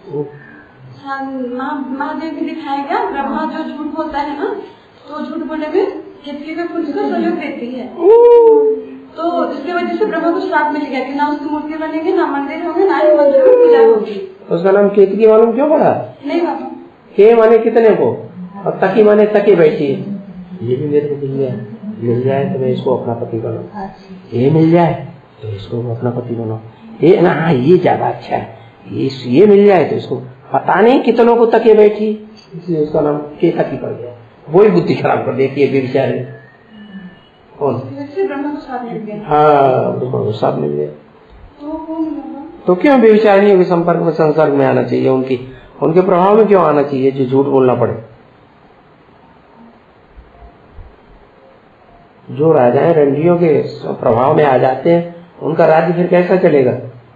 महादेव भी दिखाया गया, ब्रह्मा जो झूठ बोलता है ना, तो झूठ बोलने में केतकी का कुछ का सहयोग देती है, तो इसकी वजह से ब्रह्मा को श्राप मिल गया कि ना उसकी मूर्ति बनेगी, ना मंदिर होंगे, ना ही मंदिर में पूजा होगी। उसका नाम केतकी मालूम क्यों पड़ा? नहीं बाबा। के माने कितने को, और तकी माने तकी बैठी है। ये भी मेरे को मिल जाए तो मैं इसको अपना पति बनाऊं, ये मिल जाए तो इसको अपना पति बनाऊं, ये ना, हाँ ये ज्यादा अच्छा है, ये मिल जाए तो इसको पता नहीं कितनों को तके बैठी, इसलिए उसका नाम केतकी पड़ गया। वही बुद्धि खराब कर देती है बेचारे। कौन? ब्रह्मा को साथ मिल गया। हाँ, ब्रह्मा को साथ मिल गया तो क्यों बेविचारियों के संपर्क में, संसर्ग में आना चाहिए, उनके प्रभाव में क्यों आना चाहिए जो झूठ बोलना पड़े। जो राजाएं रंडियों के प्रभाव में आ जाते हैं, उनका राज्य फिर कैसा चलेगा,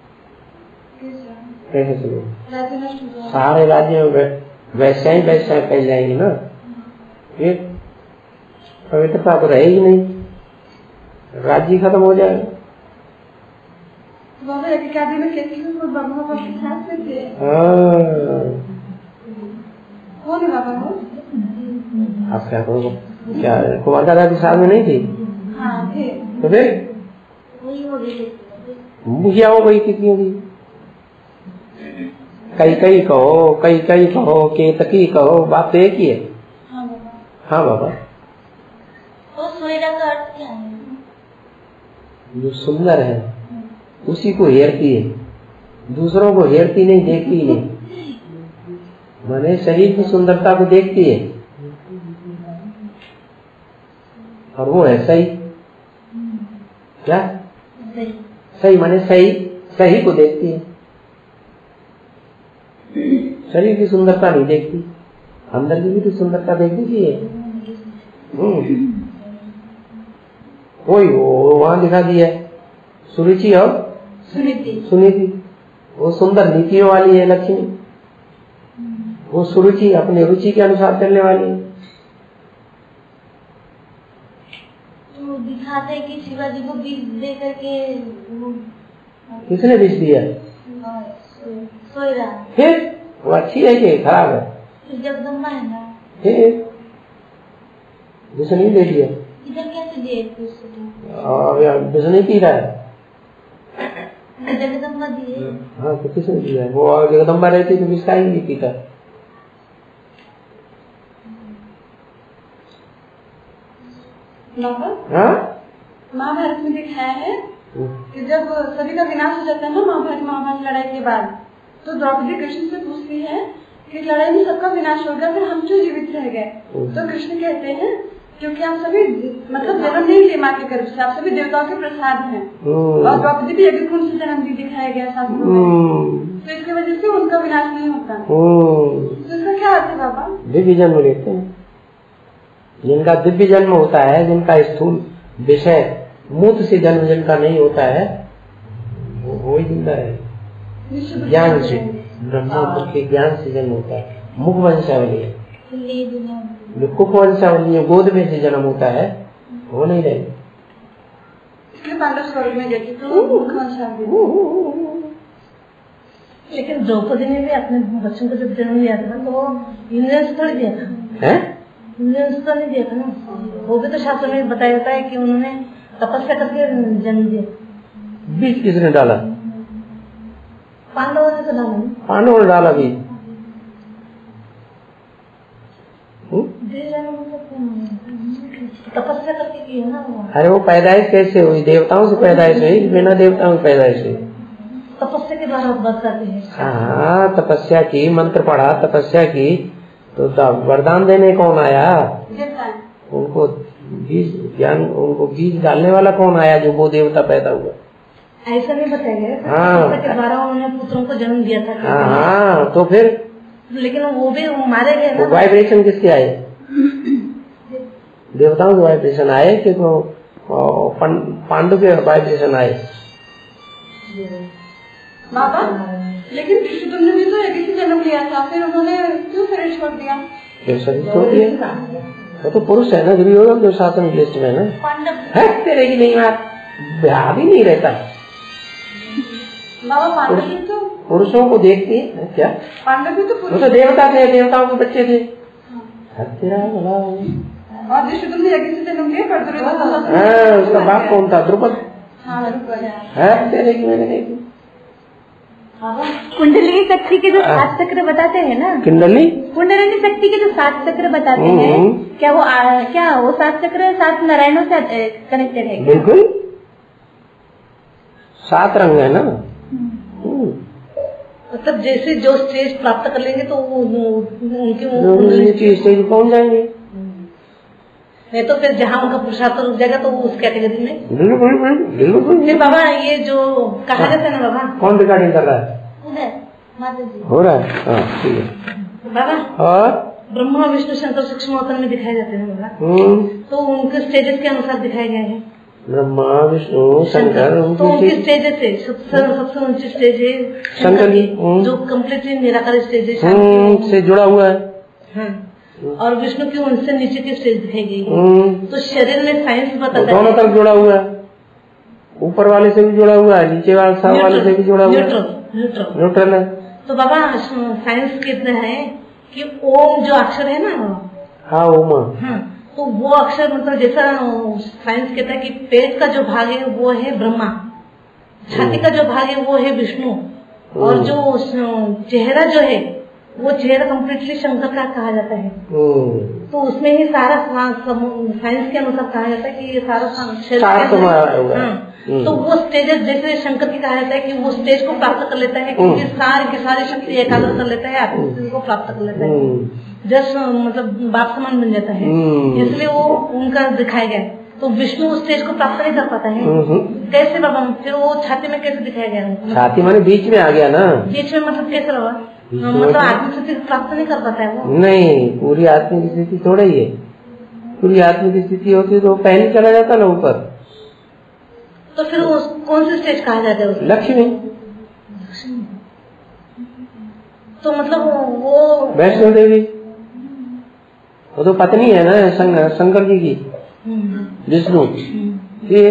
कैसे चलेगा? सारे राज्य में वैसे ही फैल जाएंगे ना, फिर पवित्रता तो रहेगी नहीं, राज्य खत्म हो जाएगा। बाबा एक आदमी में कैसे बाबा के साथ में थे। कौन बाबा हो? आप क्या करो, क्या कुमार का दादी साथ में नहीं थी? हाँ थे। तो फिर मुखिया हो गई कितनी होगी, कई कहो केतकी कहो, बात तो एक ही है। हाँ बाबा। तो सोयरा का अर्थ क्या है? जो सुंदर है उसी को हेरती है, दूसरों को हेरती नहीं, देखती नहीं। माने शरीर की सुंदरता को देखती है, और वो है सही। क्या सही? माने सही को देखती है, शरीर की सुंदरता नहीं देखती, अंदर की भी तो सुंदरता देखनी चाहिए। वही वहां दिखा दिया सुरुचि और सुनीति। वो सुंदर नीतियों वाली है लक्ष्मी, वो सुरुचि अपनी रुचि के अनुसार चलने वाली है। तो दिखाते हैं कि शिवाजी को बीज दे करके, किसने बीज दिया? सोयरा। फिर वो अच्छी है कि खराब है? जगदम्बा है ना, फिर जिसने दे दिया, इधर कैसे दिए? जिसने पी रहा है, जगदम्बा दिए। हाँ तो किसने दिया है? वो जगदम्बा रहती तो किसका ही नहीं पीता। महाभारत में दिखाया है कि जब सभी का विनाश हो जाता है ना महाभारत लड़ाई के बाद, तो द्रौपदी कृष्ण से पूछती है कि लड़ाई में सबका विनाश हो गया, फिर हम क्यों जीवित रह गए? तो कृष्ण कहते हैं क्योंकि आप सभी मतलब जन्म नहीं लिए माँ के गर्भ से, आप सभी देवताओं के प्रसाद हैं। और द्रौपदी भी अभी खून से जन्म दी दिखाया गया शास्त्रों में, तो इसकी वजह से उनका विनाश नहीं होता। तो इसका क्या अर्थ है बाबा? दिव्य जन्म लेते हैं, जिनका दिव्य जन्म होता है, जिनका स्थूल विषय मूत से जन्म जिनका नहीं होता है, वो ही जिंदा है। ज्ञान से, ब्रह्मा के ज्ञान से जन्म होता है। मुख वंशावली है, कुक वंशावली है, गोद में से जन्म होता है, वो नहीं रहे। इसलिए पांडव स्वर्ग में गए तो मुख वंशावली। लेकिन द्रौपदी ने भी अपने बच्चों को जब जन्म लिया था तो वो इंद्रियों से थोड़ी दिया था, इंद्रियों से तो नहीं दिया था ना। वो भी तो शास्त्र में बताया जाता है कि उन्होंने तपस्या करके जन्म दिया। बीज किसने डाला? पांडवों ने तो डाला, पांडवों ने डाला बीज। तपस्या करके की है ना। अरे वो पैदाइश कैसे हुई? देवताओं से पैदाइश हुई, बिना देवताओं की पैदाइश हुई? तपस्या के द्वारा बात करते हैं। हाँ, तपस्या की, मंत्र पढ़ा, तपस्या की, तो वरदान देने कौन आया? उनको बीज ज्ञान, उनको बीज डालने वाला कौन आया जो वो देवता पैदा हुआ? ऐसा नहीं बताया। हाँ, के द्वारा उन्होंने पुत्रों को जन्म दिया था। हाँ, तो फिर लेकिन वो भी मारे गए ना। वाइब्रेशन किसके आए? देवताओं के वाइब्रेशन आए कि पांडु के वाइब्रेशन आए? बाबा, लेकिन तुमने भी तो एक ही जन्म लिया था, फिर उन्होंने क्यों शरीर छोड़ दिया? शरीर छोड़ दिया? वो तो पुरुष है ना, दुर्योधन जो शासन की लिस्ट में ना। है तेरे की नहीं बात, ब्याह भी नहीं रहता। बाबा पांडव भी तो पुरुषों को देखती है क्या? पांडव भी तो वो तो देवता थे, देवताओं के बच्चे थे। तेरा भला और तुमने यज्ञ से जन्म लिया, उसका बाप कौन था? द्रुपद। है तेरे की मैंने देखी। कुंडली शक्ति के जो 7 चक्र बताते हैं ना, कुंडली शक्ति के जो 7 चक्र बताते हैं, क्या वो 7 चक्र 7 नारायणों से कनेक्टेड है? बिल्कुल, 7 रंग है ना, मतलब जैसे जो स्टेज प्राप्त कर लेंगे तो उनके स्टेज पहुंच जाएंगे। नहीं तो फिर जहाँ उनका पुरुषार्थ रुक जाएगा तो उस कैटेगरी में बिल्कुल। फिर बाबा ये जो कहा जाता है ना बाबा, कौन रिकॉर्डिंग कर रहा है? उधर माता जी हो रहा है, हाँ ठीक है बाबा। और ब्रह्मा विष्णु शंकर सूक्ष्म अवतार में दिखाए जाते हैं बाबा, तो उनके स्टेजेस के अनुसार दिखाए गए हैं। ब्रह्मा विष्णु शंकर, तो उनके स्टेजेस है सबसे ऊंची स्टेज है शंकर जी, जो कम्प्लीटली निराकार स्टेज है से जुड़ा हुआ है। हाँ। और विष्णु की उनसे नीचे की स्टेज दिखाई गई है। तो शरीर में साइंस बताता है दोनों तरफ जुड़ा हुआ है, ऊपर वाले से भी जुड़ा हुआ है, नीचे वाले से भी जुड़ा हुआ है, न्यूट्रल है। तो बाबा साइंस कहते हैं कि ओम जो अक्षर है ना, हाँ ओम, हाँ, तो वो अक्षर मतलब जैसा साइंस कहता है कि पेट का जो भाग है वो है ब्रह्मा, छाती का जो भाग है वो है विष्णु, और जो चेहरा जो है वो चेहरा कम्प्लीटली शंकर का कहा जाता है। तो उसमें ही सारा साइंस के अनुसार कहा जाता है कि ये सारा तो वो स्टेजेस जैसे शंकर की कहा जाता है कि वो स्टेज को प्राप्त कर लेता है, क्योंकि सारी की सारी शक्ति एकाग्र कर लेता है, आत्मस्थिति को प्राप्त कर लेता है, जस्ट मतलब बाप समान बन जाता है, इसलिए वो उनका दिखाया गया। तो विष्णु उस स्टेज को प्राप्त नहीं कर पाता है, कैसे बाबा? फिर वो छाती में कैसे दिखाया गया? छाती माने बीच में आ गया ना, बीच में मतलब कैसे रहा? मतलब आत्मस्थिति प्राप्त नहीं कर पाता है वो। नहीं, पूरी आत्मिक स्थिति थोड़ा ही है, पूरी आत्मिक स्थिति होती तो पहले चला जाता ना ऊपर। तो फिर कौन सी स्टेज कहा जाता है? लक्ष्मी। तो मतलब वो वैष्णो देवी, वो तो पत्नी है ना शंकर जी की, विष्णु जी।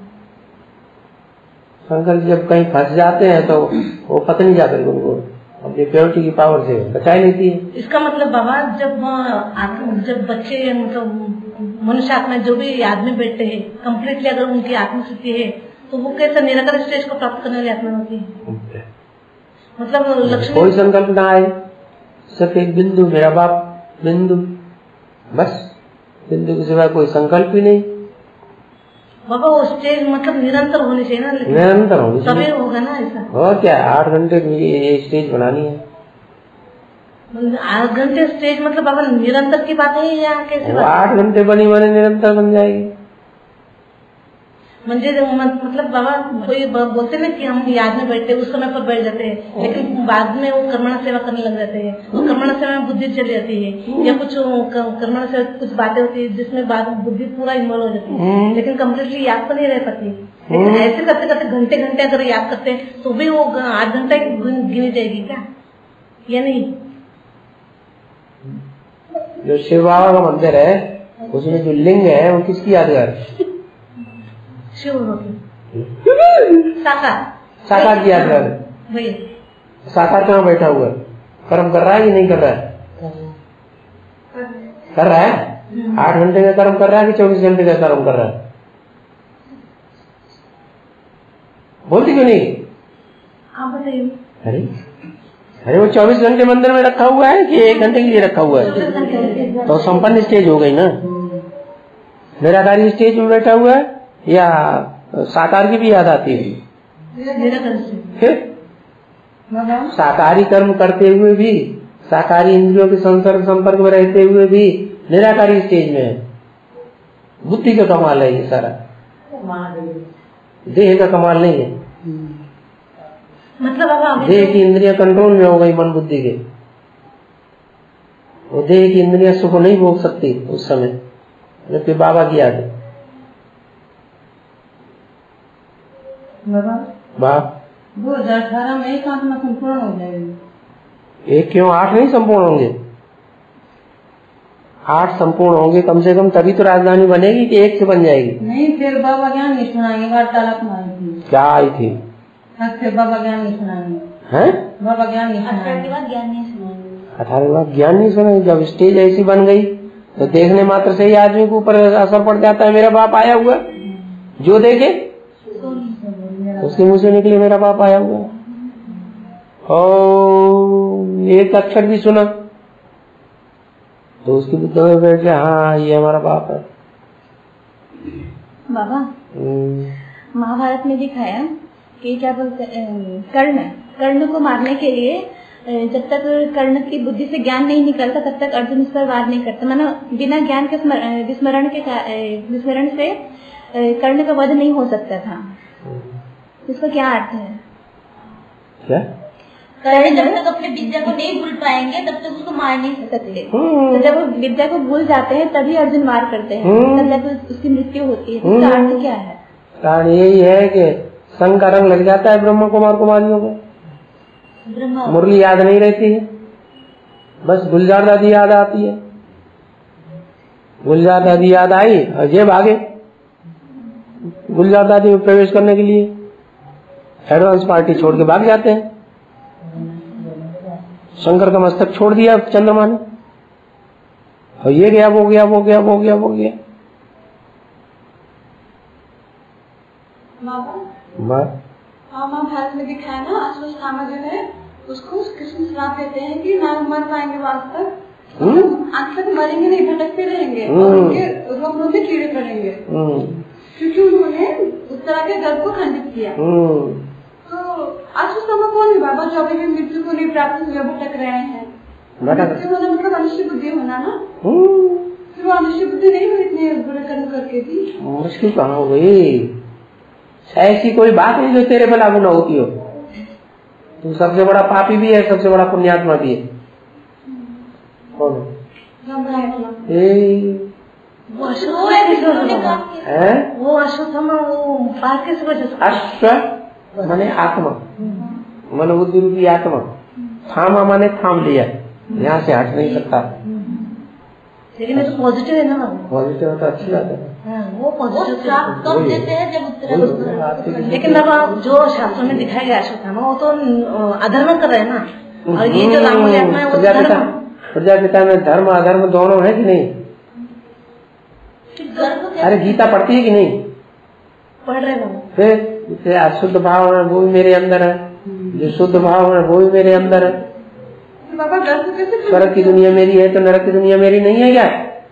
शंकर जी जब कहीं फंस जाते हैं तो वो पत्नी जाकर उनको अपनी प्योरिटी की पावर से बचा लेती है। इसका मतलब बाबा जब बच्चे मतलब मनुष्य आत्मा जो भी आदमी बैठते हैं कम्प्लीटली अगर उनकी आत्मस्थिति है तो वो कैसे निराकार स्टेज को प्राप्त करने वाली आत्मा होती है? मतलब लक्ष्मी कोई संकल्प ना आए, सिर्फ एक बिंदु, मेरा बाप बिंदु, बस बिंदु के सिवा कोई संकल्प ही नहीं। बाबा वो स्टेज मतलब निरंतर होनी चाहिए ना, निरंतर होनी चाहिए, तभी होगा ना ऐसा। और क्या 8 घंटे ये स्टेज बनानी है। 8 घंटे स्टेज मतलब बाबा निरंतर की बात है या कैसे? 8 घंटे बनी माने निरंतर बन जाएगी। मतलब बाबा कोई बोलते ना कि हम याद में बैठते उस समय पर बैठ जाते हैं, लेकिन बाद में वो कर्मणा सेवा करने लग जाते हैं, तो कर्मणा सेवा में बुद्धि चली जाती है, या कुछ कर्मणा सेवा कुछ बातें होती है जिसमें बाद में बुद्धि पूरा इन्वॉल्व हो जाती है, लेकिन कम्प्लीटली याद तो नहीं रह पाती। लेकिन ऐसे करते करते घंटे घंटे अगर याद करते हैं तो भी वो 8 घंटे गिनी जाएगी क्या या नहीं? जो शिव बाबा का मंदिर है उसमें जो लिंग है वो किसकी यादगार? शिव साकार की यादगार। साकार कहाँ बैठा हुआ है? कर्म कर रहा है कि नहीं कर रहा है? कर रहा है। 8 घंटे का कर्म कर रहा है कि 24 घंटे का कर्म कर रहा है? बोलती क्यों नहीं? आप बताइए। अरे वो 24 घंटे मंदिर में रखा हुआ है कि 1 घंटे के लिए रखा हुआ है? तो संपन्न स्टेज हो गई ना। निराकारी स्टेज में बैठा हुआ है या साकार की भी याद आती है? फिर साकारी कर्म करते हुए भी, साकारी इंद्रियों के संपर्क में रहते हुए भी निराकारी स्टेज में है। बुद्धि का कमाल है ये सारा, देह का कमाल नहीं है। मतलब देह की इंद्रियां कंट्रोल में हो गई मन बुद्धि के, वो देह की इंद्रियां सुख नहीं भोग सकती उस समय, जबकि बाबा की याद है। बाप 2018 में एक आत्मा संपूर्ण हो जाएगी। एक क्यों 8 नहीं संपूर्ण होंगे? 8 संपूर्ण होंगे कम से कम, तभी तो राजधानी बनेगी कि 1 से बन जाएगी? नहीं, फिर बाबा ज्ञान नहीं सुनाएंगे। वार्तालाप में आई थी। क्या आई थी? फिर बाबा ज्ञान नहीं सुनाएंगे। हैं? बाबा ज्ञान नहीं 18 के बाद ज्ञान नहीं सुनाएंगे। 18 के बाद ज्ञान नहीं सुनाएंगे। जब स्टेज ऐसी बन गई तो देखने मात्र से ही आदमी के ऊपर असर पड़ जाता है। मेरा बाप आया हुआ, जो देखे उसके मुंह से निकले मेरा बाप आया हुआ, और एक अक्षर भी सुना तो उसकी बुद्धि में बैठ गया, हाँ ये हमारा बाप है। बाबा महाभारत में दिखाया कि क्या बोलते हैं, कर्ण को मारने के लिए जब तक कर्ण की बुद्धि से ज्ञान नहीं निकलता तब तक अर्जुन इस पर वार नहीं करता। मानो बिना ज्ञान के विस्मरण से कर्ण का वध नहीं हो सकता था। इसका क्या अर्थ है? क्या कर्ण जब तक अपने विद्या को नहीं भूल पाएंगे तब तक उसको मार नहीं सकते। तो जब वो विद्या को भूल जाते हैं तभी अर्जुन वार करते हैं, तब जाकर उसकी मृत्यु होती है। इसका अर्थ क्या है? कारण यही है कि संग का रंग लग जाता है ब्रह्म कुमार कुमारियों को, मुरली याद नहीं रहती है, बस गुलजार दादी याद आती है। गुलजार दादी याद आई और ये भागे गुलजार दादी में प्रवेश करने के लिए, एडवांस पार्टी छोड़ के भाग जाते हैं। शंकर का मस्तक छोड़ दिया चंद्रमा ने, और ये गया वो गया वो गया वो गया वो गया। महाभारत में दिखाया ना, अश्वत्थामा जो है उसको कृष्ण श्राप देते हैं कि ना मर पाएंगे आज तक, आज तक मरेंगे नहीं, भटकते रहेंगे और उनके रोगों में कीड़े पड़ेंगे, क्योंकि उन्होंने उत्तरा के गर्भ को खंडित किया। तो अश्वत्थामा कौन है बाबा, जो अभी भी मृत्यु को नहीं प्राप्त हुए भटक रहे हैं? मृत्यु होना मतलब अनुष्य बुद्धि होना ना, फिर वो अनुष्य बुद्धि नहीं हुई इतने बुरे कर्म करके भी। मुश्किल कहाँ हो गई? ऐसी कोई बात नहीं जो तेरे पे लागू न होती हो। तू सबसे बड़ा पापी भी है, सबसे बड़ा पुण्यात्मा भी है। कौन है? वो अश्वत्थामा, वो बात कैसे वजह से? अश्व माने आत्मा, मनोबुद्धि रूपी आत्मा, थामा माने थाम लिया, यहाँ से हट नहीं सकता। लेकिन ये तो पॉजिटिव है ना, पॉजिटिव है तो अच्छी बात है। वो पॉजिटिव कब देते हैं जब उत्तरा। लेकिन बाबा जो शास्त्रों में दिखाया गया अश्वत्थामा वो तो अधर्म कर रहे हैं ना, और ये जो राम वाली आत्मा है वो धर्म। प्रजापिता में धर्म अधर्म दोनों है कि नहीं? अरे गीता पढ़ती है कि नहीं? पढ़ रहे बाबा। फिर अशुद्ध भाव है वो भी मेरे अंदर है, जो शुद्ध भाव है वो भी मेरे अंदर है। स्वर्ग की दुनिया मेरी है तो नरक की दुनिया मेरी नहीं है क्या?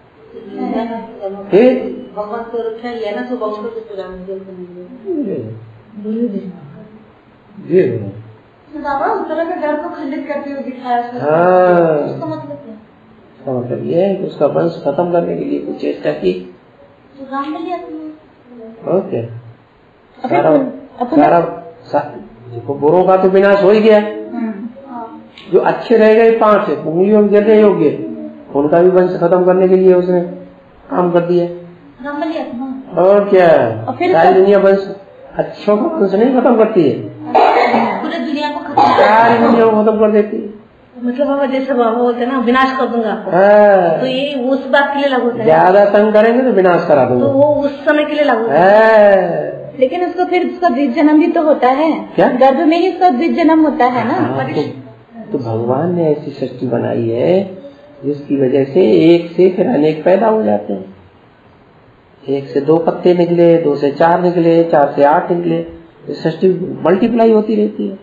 भगवान को रखा लिया ना, तो बॉक्स को उत्तरा के घर को खंडित करते हुए दिखाया। उसका मतलब क्या? इसका मतलब ये है कि उसका वंश खत्म करने के लिए कुछ चेष्टा की। ओके, देखो बुरों का तो विनाश हो ही गया, जो अच्छे रह गए 5 उंगलियों में गिरने योग्य, उनका भी वंश खत्म करने के लिए उसने काम कर दिया। और क्या, सारी दुनिया वंश अच्छों का वंश नहीं खत्म करती है, पूरी दुनिया को सारी दुनिया को खत्म कर देती है। मतलब बाबा जैसे बाबा बोलते हैं ना, विनाश कर दूंगा, तो ये उस बात के लिए लागू होता है। ज्यादा तंग करेंगे तो विनाश करा दूंगा, तो वो उस समय के लिए लागू होता है। लेकिन उसको फिर उसका द्विज जन्म भी तो होता है, गर्भ में ही उसका द्विज जन्म होता है ना। तो भगवान ने ऐसी सृष्टि बनाई है जिसकी वजह से एक से फिर अनेक पैदा हो जाते हैं। 1 से 2 पत्ते निकले, 2 से 4 निकले, 4 से 8 निकले, सृष्टि मल्टीप्लाई होती रहती है।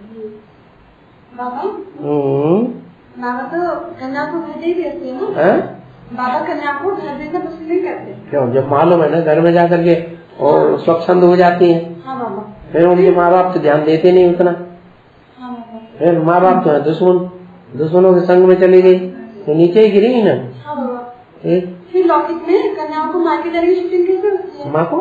बाबा तो कन्या को घर ही देते हैं। बाबा कन्या को घर देना पसंद नहीं करते। क्यों? जब मालूम है ना घर में जाकर के और स्वच्छंद हो जाती है। हाँ बाबा। फिर उनके माँ बाप तो ध्यान देते नहीं उतना। हाँ बाबा। फिर माँ बाप तो है दुश्मनों के संग में चली गई तो नीचे ही गिरी ना। हाँ बाबा। फिर लौकिक में कन्याओं को मायके जाने की शूटिंग कैसे होती है? माँ को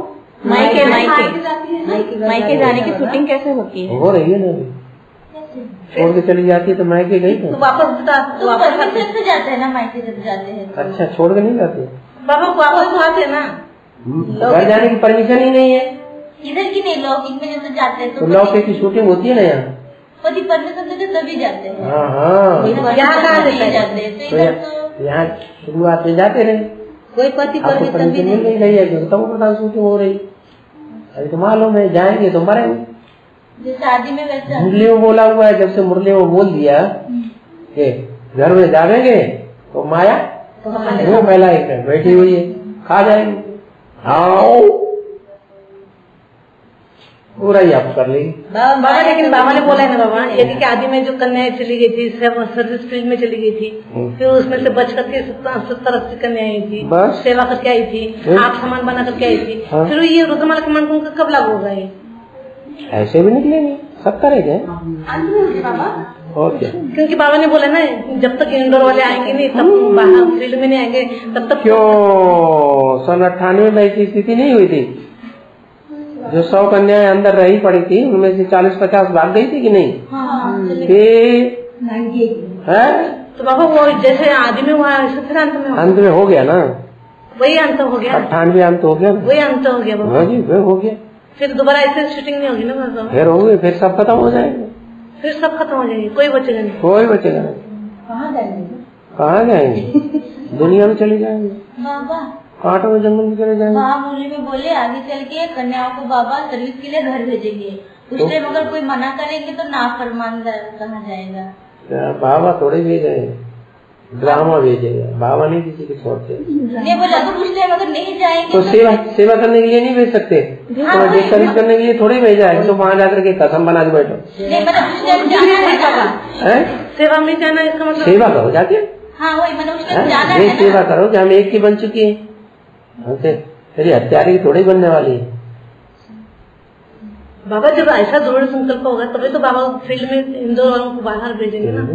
मायके जाने की शूटिंग कैसे होती है? हो रही है ना, छोड़ के चली जाती है तो मायके गई तो वापस से जाते हैं ना, मायके जब जाते हैं। अच्छा, छोड़ के नहीं जाते बाबा, वापस आते ना, घर जाने की परमिशन ही नहीं है इधर की नहीं, लौकिक में जब जाते हैं तो लौकिक की शूटिंग होती है ना यहाँ, पति परमिशन देते तभी जाते हैं। यहाँ यहाँ शुरुआत में जाते रहे, कोई पति परमिशन मिल नहीं रही है क्योंकि तब प्रधान शूटिंग हो रही। अभी तो मालूम है जाएंगे तो मरेंगे। शादी में वैसे मुरली में बोला हुआ है, जब से मुरली में बोल दिया कि घर में जाएंगे तो माया वो पहला एक बैठी हुई है, खा जाएंगे। आओ पूरा ही आप कर लेंगे बाबा। लेकिन बाबा ने बोला है ना बाबा, यदि कि आदि में जो कन्याएं चली गई थी, सर्विस फील्ड में चली गई थी, फिर उसमें से बच करके 70-80 कन्याएं थी, सेवा करके आई थी, आप सामान बना करके आई थी, फिर ये रुद्रमाला का मंत्र कब लागू होगा? ऐसे भी निकलेंगे, सब करेंगे। अंत में होगी बाबा। और क्या, क्योंकि बाबा ने बोला ना जब तक इंडोर वाले आएंगे नहीं तब बाहर फील्ड में नहीं आएंगे तब तक। क्यों 98 में ऐसी स्थिति नहीं हुई थी? जो 100 कन्याएं अंदर रही पड़ी थी उनमें से 40-50 भाग गई थी कि नहीं? है तो बाबा वो जैसे आदि में हुआ फिर अंत में हो गया ना, वही अंत हो गया। 98 अंत हो गया, वही अंत हो गया बाबा। हाँ जी, वो हो गया। फिर दोबारा ऐसे शूटिंग नहीं होगी ना बाबा? फिर होगी, फिर सब खत्म हो जाएगा, फिर सब खत्म हो जाएगी, कोई बचेगा नहीं। कोई बचेगा नहीं। कहाँ जाएंगे? दुनिया में चले जाएंगे, बाबा कांटों में जंगल में चले जाएंगे। महामुरली में बोले आगे चल के कन्याओं को बाबा सर्विस के लिए घर भेजेंगे। उस टाइम अगर कोई मना करेंगे तो नाफरमान कहा जाएगा। बाबा थोड़े भेजेंगे, ड्रामा भेजेगा, बाबा नहीं किसी के छोड़ते। नहीं बोला तो उस टाइम अगर नहीं जाएंगे तो सेवा करने के लिए नहीं भेज सकते, तो डिस्करेज करने के लिए थोड़ी भेजा है। तो वहाँ जाकर के कसम बना के बैठो। नहीं मतलब उस टाइम जाना है बाबा, सेवा में जाना इसका मतलब सेवा करो जाके। हाँ वही मतलब उस टाइम जाना है सेवा करो कि हम एक की बन चुकी है, तेरी हत्यारे की थोड़ी बनने वाली है। बाबा जब ऐसा दृढ़ संकल्प होगा तभी तो बाबा फील्ड में इंदौर वालों को बाहर भेजेंगे ना।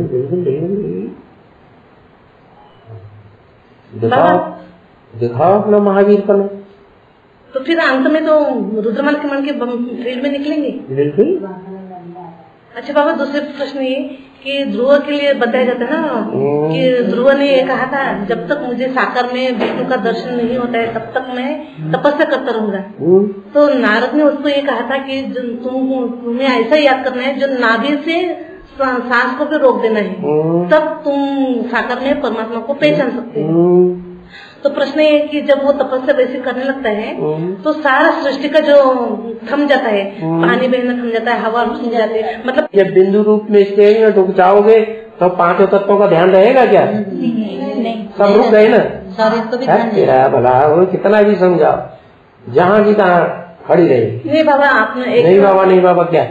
दिखाओ अपना महावीर पन। तो फिर अंत में तो रुद्रमल के मन के फील्ड में निकलेंगे। बिल्कुल। अच्छा बाबा दूसरे प्रश्न ये कि ध्रुव के लिए बताया जाता है ना कि ध्रुव ने ये कहा था जब तक मुझे साकार में विष्णु का दर्शन नहीं होता है तब तक मैं तपस्या करता रहूंगा। तो नारद ने उसको ये कहा था कि तुम्हें ऐसा याद करना है जो नाभि से सांस को भी रोक देना है, तब तुम साकार में परमात्मा को पहचान सकते हो। तो प्रश्न ये कि जब वो तपस्या वैसे करने लगता है तो सारा सृष्टि का जो थम जाता है, पानी बहना थम जाता है, हवा थम जाती है, मतलब जब बिंदु रूप में स्टेज में डूब जाओगे तो पांचों तत्वों का ध्यान रहेगा क्या? नहीं सब रुक गए ना। तो भी तेरा भला वो कितना भी समझाओ, जहाँ की तहाँ खड़ी रही। नहीं बाबा आपने नहीं बाबा, नहीं बाबा क्या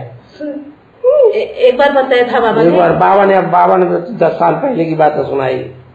एक बार बताया था बाबा एक बार बाबा ने 10 साल पहले की बात सुनाई।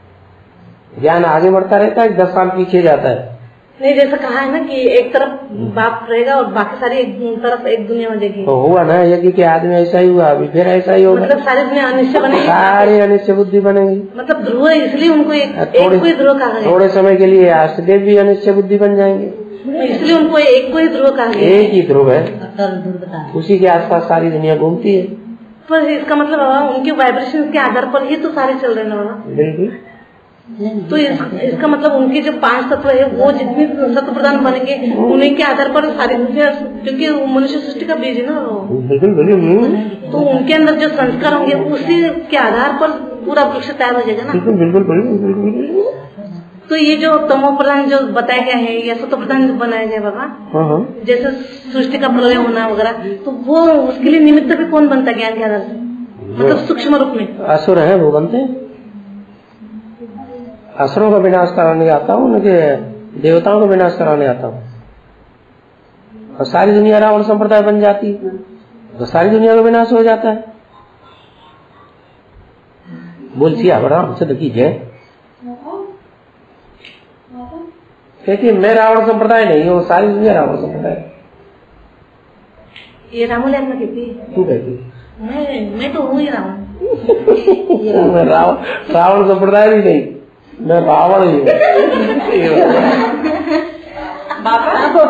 ज्ञान आगे बढ़ता रहता है, 10 साल पीछे जाता है। नहीं जैसा कहा है ना कि एक तरफ बाप रहेगा और बाकी सारी एक तरफ एक दुनिया हो जाएगी। तो हुआ ना यज्ञ के आदमी ऐसा ही हुआ, अभी फिर ऐसा ही होगा। मतलब सारी दुनिया अनिश्चय बनेगी, सारी अनिश्चय बुद्धि बनेगी। मतलब ध्रुव इसलिए उनको एक को ही ध्रुव कहा गया। थोड़े समय के लिए अष्टदेव भी अनिश्चय बुद्धि बन जाएंगे, इसलिए उनको एक को ही ध्रुव कहा गया। एक ही ध्रुव है, उसी के आसपास सारी दुनिया घूमती है। पर इसका मतलब बाबा उनके वाइब्रेशन के आधार पर ही तो सारे चल रहे हैं बाबा। बिल्कुल। तो इसका मतलब उनके जो 5 तत्व है वो जितने सत्व प्रदान बनेंगे उन्हीं के आधार पर सारी दुनिया, क्योंकि मनुष्य सृष्टि का बीज है ना वो। बिल्कुल। तो उनके अंदर जो संस्कार होंगे उसी के आधार पर पूरा वृक्ष तैयार हो जाएगा ना। बिल्कुल। तो ये जो तमो प्रधान जो बताया गया है या सत्व प्रधान जो बनाया गया बाबा, जैसे सृष्टि का प्रलय होना वगैरह, तो वो उसके लिए निमित्त भी कौन बनता है ज्ञान के आधार से, मतलब सूक्ष्म रूप में? असुर है वो बनते हैं। असुरों का विनाश कराने आता हूँ, उनके देवताओं का विनाश कराने आता हूँ, और सारी दुनिया रावण संप्रदाय बन जाती है तो सारी दुनिया का विनाश हो जाता है। बोल सिया बड़ा हमसे तो कीजिए। देखिए मैं रावण संप्रदाय नहीं हूँ, सारी दुनिया रावण संप्रदाय। ये रामोलैन में कहती है, तू कहती मैं तो हूँ ही रावण। मैं रावण संप्रदाय भी नहीं, मैं रावण ही हूँ। बाबा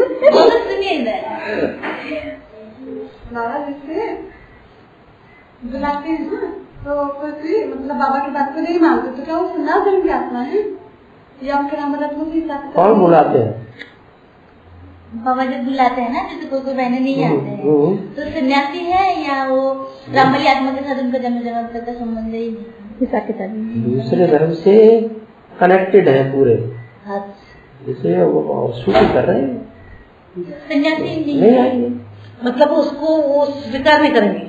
जैसे बुलाते हैं ना तो कोई मतलब बाबा की बात को नहीं मानते तो क्या वो सुना धर्म की आत्मा है या फिर हमारा कौन बुलाते हैं? बाबा जब बुलाते हैं ना जैसे कोई बहने नहीं आते हैं तो सन्यासी है या वो रामबली आत्मा के साथ उनका जन्म जन्म तक का संबंध ही नहीं, दूसरे धर्म से कनेक्टेड है पूरे, इसे वो शूट कर रहे हैं। सन्यासी नहीं आएंगे, मतलब उसको वो स्वीकार नहीं करेंगे।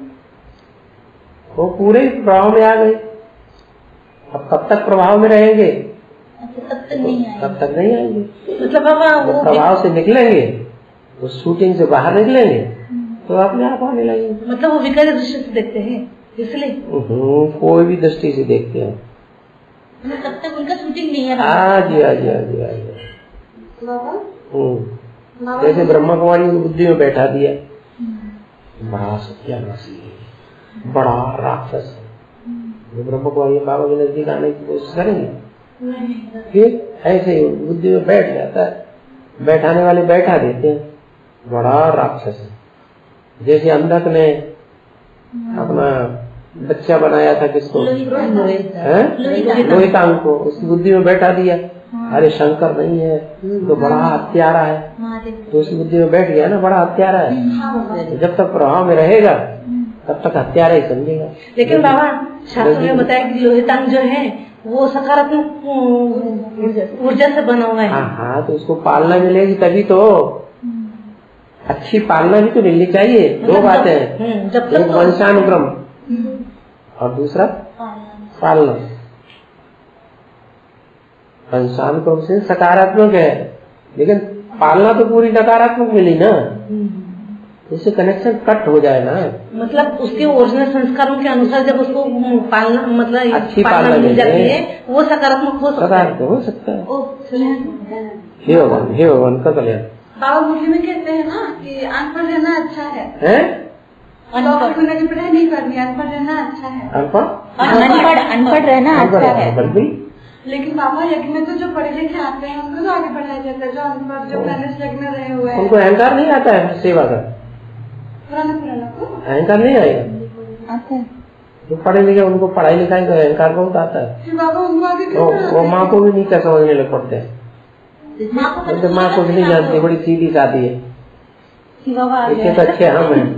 वो पूरे प्रभाव में आ गए, अब कब तक प्रभाव में रहेंगे? तब तक नहीं आएंगे। तब तक नहीं आएंगे। मतलब बाबा वो प्रभाव से निकलेंगे, वो शूटिंग से बाहर निकलेंगे तो अपने आप आने लगेंगे। मतलब वो विकारी दृष्टि से देखते हैं इसलिए कोई भी दृष्टि से देखते हैं, तब तक उनका शूटिंग नहीं है। आज जैसे ब्रह्मा कुमारी की बुद्धि में बैठा दिया, बड़ा सत्यानाशी है, बड़ा राक्षस है। जो ब्रह्म को ये बाबा के नजदीक आने की कोशिश करेंगे, फिर ऐसे ही बुद्धि में बैठ जाता है, बैठाने वाले बैठा देते हैं, बड़ा राक्षस है। जैसे अंधक ने अपना बच्चा बनाया था, किसको, लोहितांग को, उसकी बुद्धि में बैठा दिया, अरे शंकर नहीं है तो बड़ा हत्यारा है, तो उसकी बुद्धि में बैठ गया ना, बड़ा हत्यारा है। जब तक प्रभाव में रहेगा तब तक हत्यारा ही समझेगा। लेकिन बाबा शास्त्र में बताया कि लोहितांग जो है वो सकारात्मक ऊर्जा से बना हुआ है। हाँ, तो उसको पालना मिलेगी तभी तो, अच्छी पालना भी तो मिलनी चाहिए। दो बातें हैं, जब एक वंशानुक्रम और दूसरा पालना। वंशानुक्रम से सकारात्मक है, लेकिन पालना तो पूरी नकारात्मक मिली ना, इससे कनेक्शन कट हो जाए ना। मतलब उसके ओरिजिनल संस्कारों के अनुसार जब उसको पालना, मतलब अच्छी पालना मिल जाती है, वो सकारात्मक हो सकता है। हो सकता है। हे भगवान का कल्याण। बाबा मुरली में कहते हैं ना कि अनपढ़ रहना अच्छा है, अनपढ़ की पढ़ाई नहीं करनी, अनपढ़ रहना अच्छा है। अनपढ़ रहना अच्छा है। बिल्कुल। लेकिन बाबा यज्ञ में तो जो पढ़े लिखे आते हैं उनको तो आगे बढ़ाया जाता है, जो अनपढ़ जो पहले से यज्ञ में रहे हुए हैं उनको अहंकार नहीं आता है सेवा का, पुराना को अहंकार नहीं आएगा। जो पढ़े लिखे उनको पढ़ाई लिखाई का अहंकार बहुत आता है। बाबा उनको आगे वो माँ को भी नीचा समझने लग पड़ते हैं। माँ को भी नहीं जानती, बड़ी सीधी सादी है, इससे तो अच्छे हम हैं।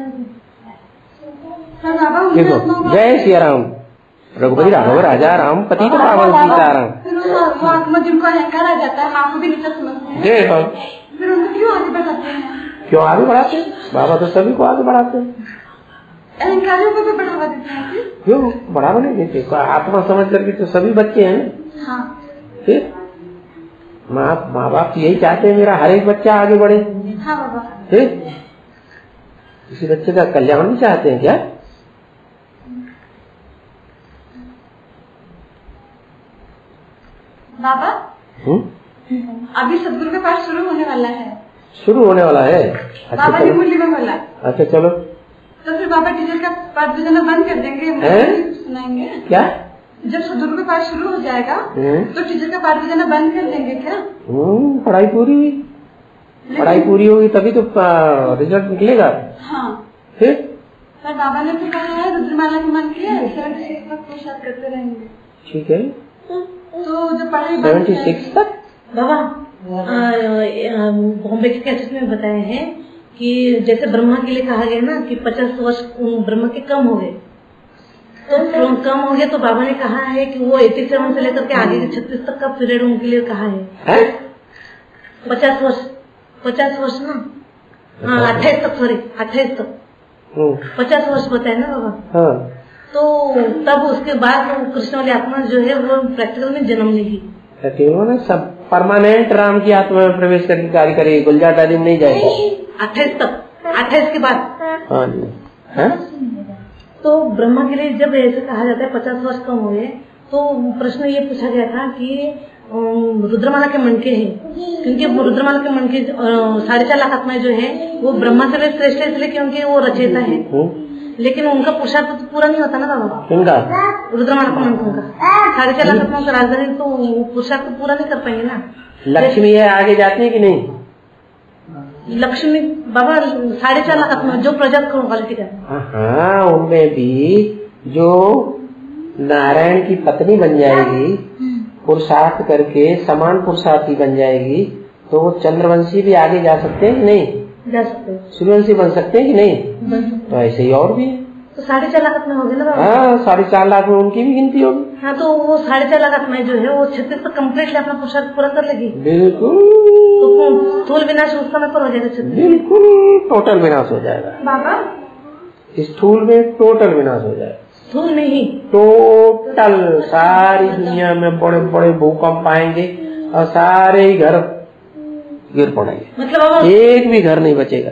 देखो, जय सिया राम, रघुपति राघव राजा राम, पतित पावन सीताराम। वो आत्मा जिनको अहंकार आ जाता है, माँ को भी नीचा समझते हैं, जय राम। फिर उनको क्यों आगे बढ़ाते हैं? क्यों आगे बढ़ाते हैं? बाबा तो सभी को आगे बढ़ाते हैं। अहंकारियों को भी बढ़ावा देते हैं। क्यों बढ़ावा नहीं देते? आत्मा समझ करके तो सभी बच्चे हैं। हाँ। फिर माँ बाप यही चाहते हैं मेरा हर एक बच्चा आगे बढ़े। हाँ बाबा। फिर किसी बच्चे का कल्याण भी चाहते हैं क्या? बाबा अभी सदगुरु का पाठ शुरू होने वाला है। शुरू होने वाला है? अच्छा, बाबा ने मुरली में बोला। अच्छा चलो। तो फिर बाबा टीचर का पाठ बजाना बंद कर देंगे, सुनाएंगे क्या? जब सदगुरु का पाठ शुरू हो जाएगा तो टीचर का पाठ बजाना बंद कर देंगे क्या? पढ़ाई पूरी हुई, पढ़ाई पूरी होगी तभी तो रिजल्ट निकलेगा। हाँ। फिर पर बाबा ने तो कहा है रुद्रमाला के मन किया 76 तक पुरुषार्थ करते रहेंगे। ठीक है, तो जब पढ़ाई 76 तक बाबा बॉम्बे के कैसेट में बताया है कि जैसे ब्रह्मा के लिए कहा गया ना कि 50 वर्ष ब्रह्मा के कम हो गए, तो कम हो गया, तो बाबा ने कहा है कि वो 87 से लेकर के आगे के 36 तक का पीरियड उनके लिए कहा है। 50 वर्ष ना, हाँ 28 तक, सॉरी 28 तक 50 वर्ष बताए ना बाबा। हाँ। तो तब उसके बाद कृष्ण वाली आत्मा जो है वो प्रैक्टिकल में जन्म लेगी। सब परमानेंट राम की आत्मा में प्रवेश करके कार्य करेगी, गुलजार आदि में नहीं जाएगी। 28 तक, 28 के बाद। हाँ जी। हाँ? तो ब्रह्मा के लिए जब ऐसे कहा जाता है 50 वर्ष कम हो गए, तो प्रश्न ये पूछा गया था कि रुद्रमाला के मनके हैं, क्योंकि रुद्रमाला के मनके 4.5 लाख आत्माएं जो है वो ब्रह्मा से भी श्रेष्ठ है, इसलिए क्योंकि वो रचयिता है। लेकिन उनका पुरुषार्थ तो पूरा नहीं होता ना बाबा। उनका रुद्रमाला का मनकों का 4.5 लाख आत्माओं का राजधानी, तो पुरुषार्थ तो पूरा नहीं कर पाएंगे ना। लक्ष्मी है आगे जाती है कि नहीं? लक्ष्मी बाबा 4.5 लाख आत्मा जो प्रजा क्वालिटी का, हाँ उनमें भी जो नारायण की पत्नी बन जाएगी, पुरुषार्थ करके समान पुरुषार्थी बन जाएगी, तो वो चंद्रवंशी भी आगे जा सकते हैं कि नहीं? जा सकते हैं। सूर्यवंशी बन सकते हैं कि नहीं? तो ऐसे ही और भी है। तो 4.5 लाख आत्मा हो गए ना। हाँ 4.5 लाख में उनकी भी गिनती होगी। हाँ तो वो 4.5 लाख आत्माएं जो है वो 36 तक कम्प्लीटली अपना पुरुषार्थ पूरा कर लेगी। बिल्कुल। तो स्थूल विनाश उस समय पर हो जाएगा। 36 बिल्कुल टोटल विनाश हो जाएगा बाबा। स्थूल में टोटल विनाश हो जाएगा। स्थूल नहीं, टोटल सारी दुनिया में बड़े बड़े भूकंप आएंगे और सारे ही घर गिर पड़ेंगे, मतलब एक भी घर नहीं बचेगा,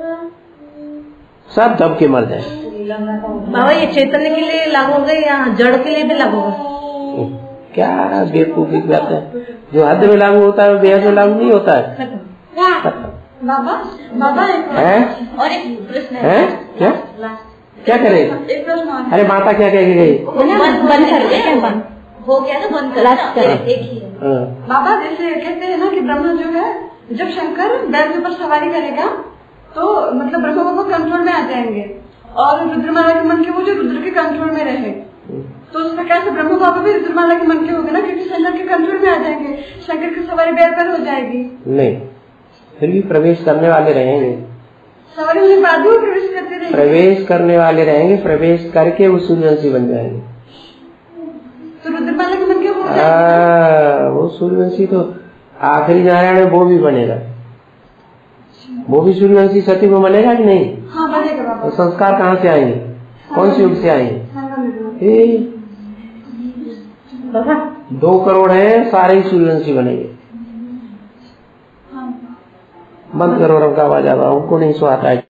सब दब के मर जाएंगे। बाबा ये चैतन्य के लिए लागू होगा या जड़ के लिए भी लागू होगा? क्या बेवकूफी की बात है, जो हद में लागू होता है वो बेहद में लागू नहीं होता है। बाबा बाबा है और एक प्रश्न हैं? क्या क्या करे? एक प्रश्न और है। अरे माता क्या कह के गई? बंद कर दे, क्या बंद हो गया तो बंद कर लास्ट ना, करें। एक ही है। हाँ, बाबा जैसे कहते हैं ना कि ब्रह्मा जो है, जब शंकर बैल के ऊपर सवारी करेगा तो मतलब ब्रह्मा बाबा कंट्रोल में आ जाएंगे और रुद्रमाला के मन के वो जो रुद्र के कंट्रोल में रहे, तो उस प्रकार से ब्रह्मा बाबा भी रुद्रमाला के मन के हो गए ना, क्योंकि शंकर के कंट्रोल में आ जाएंगे, शंकर की सवारी बैल पर हो जाएगी। नहीं, फिर भी प्रवेश करने वाले रहेंगे, सवारी होने के बाद भी वो प्रवेश करते रहेंगे। प्रवेश करने वाले रहेंगे, प्रवेश करके वो सूर्यवंशी बन जाएंगे। तो रुद्रमाला के मन के हो जाएंगे। वो सूर्यवंशी तो आखिरी नारायण है, वो भी बनेगा, वो भी सूर्यवंशी सती में बनेगा कि नहीं? हाँ बनेगा बाबा। तो संस्कार कहाँ से आएंगे, कौन से युग से आएंगे? ए, बाबा 2 करोड़ है, सारे ही सूर्यवंशी बनेंगे। बंद करो रब का आवाज, आ रहा उनको नहीं सुहाता है।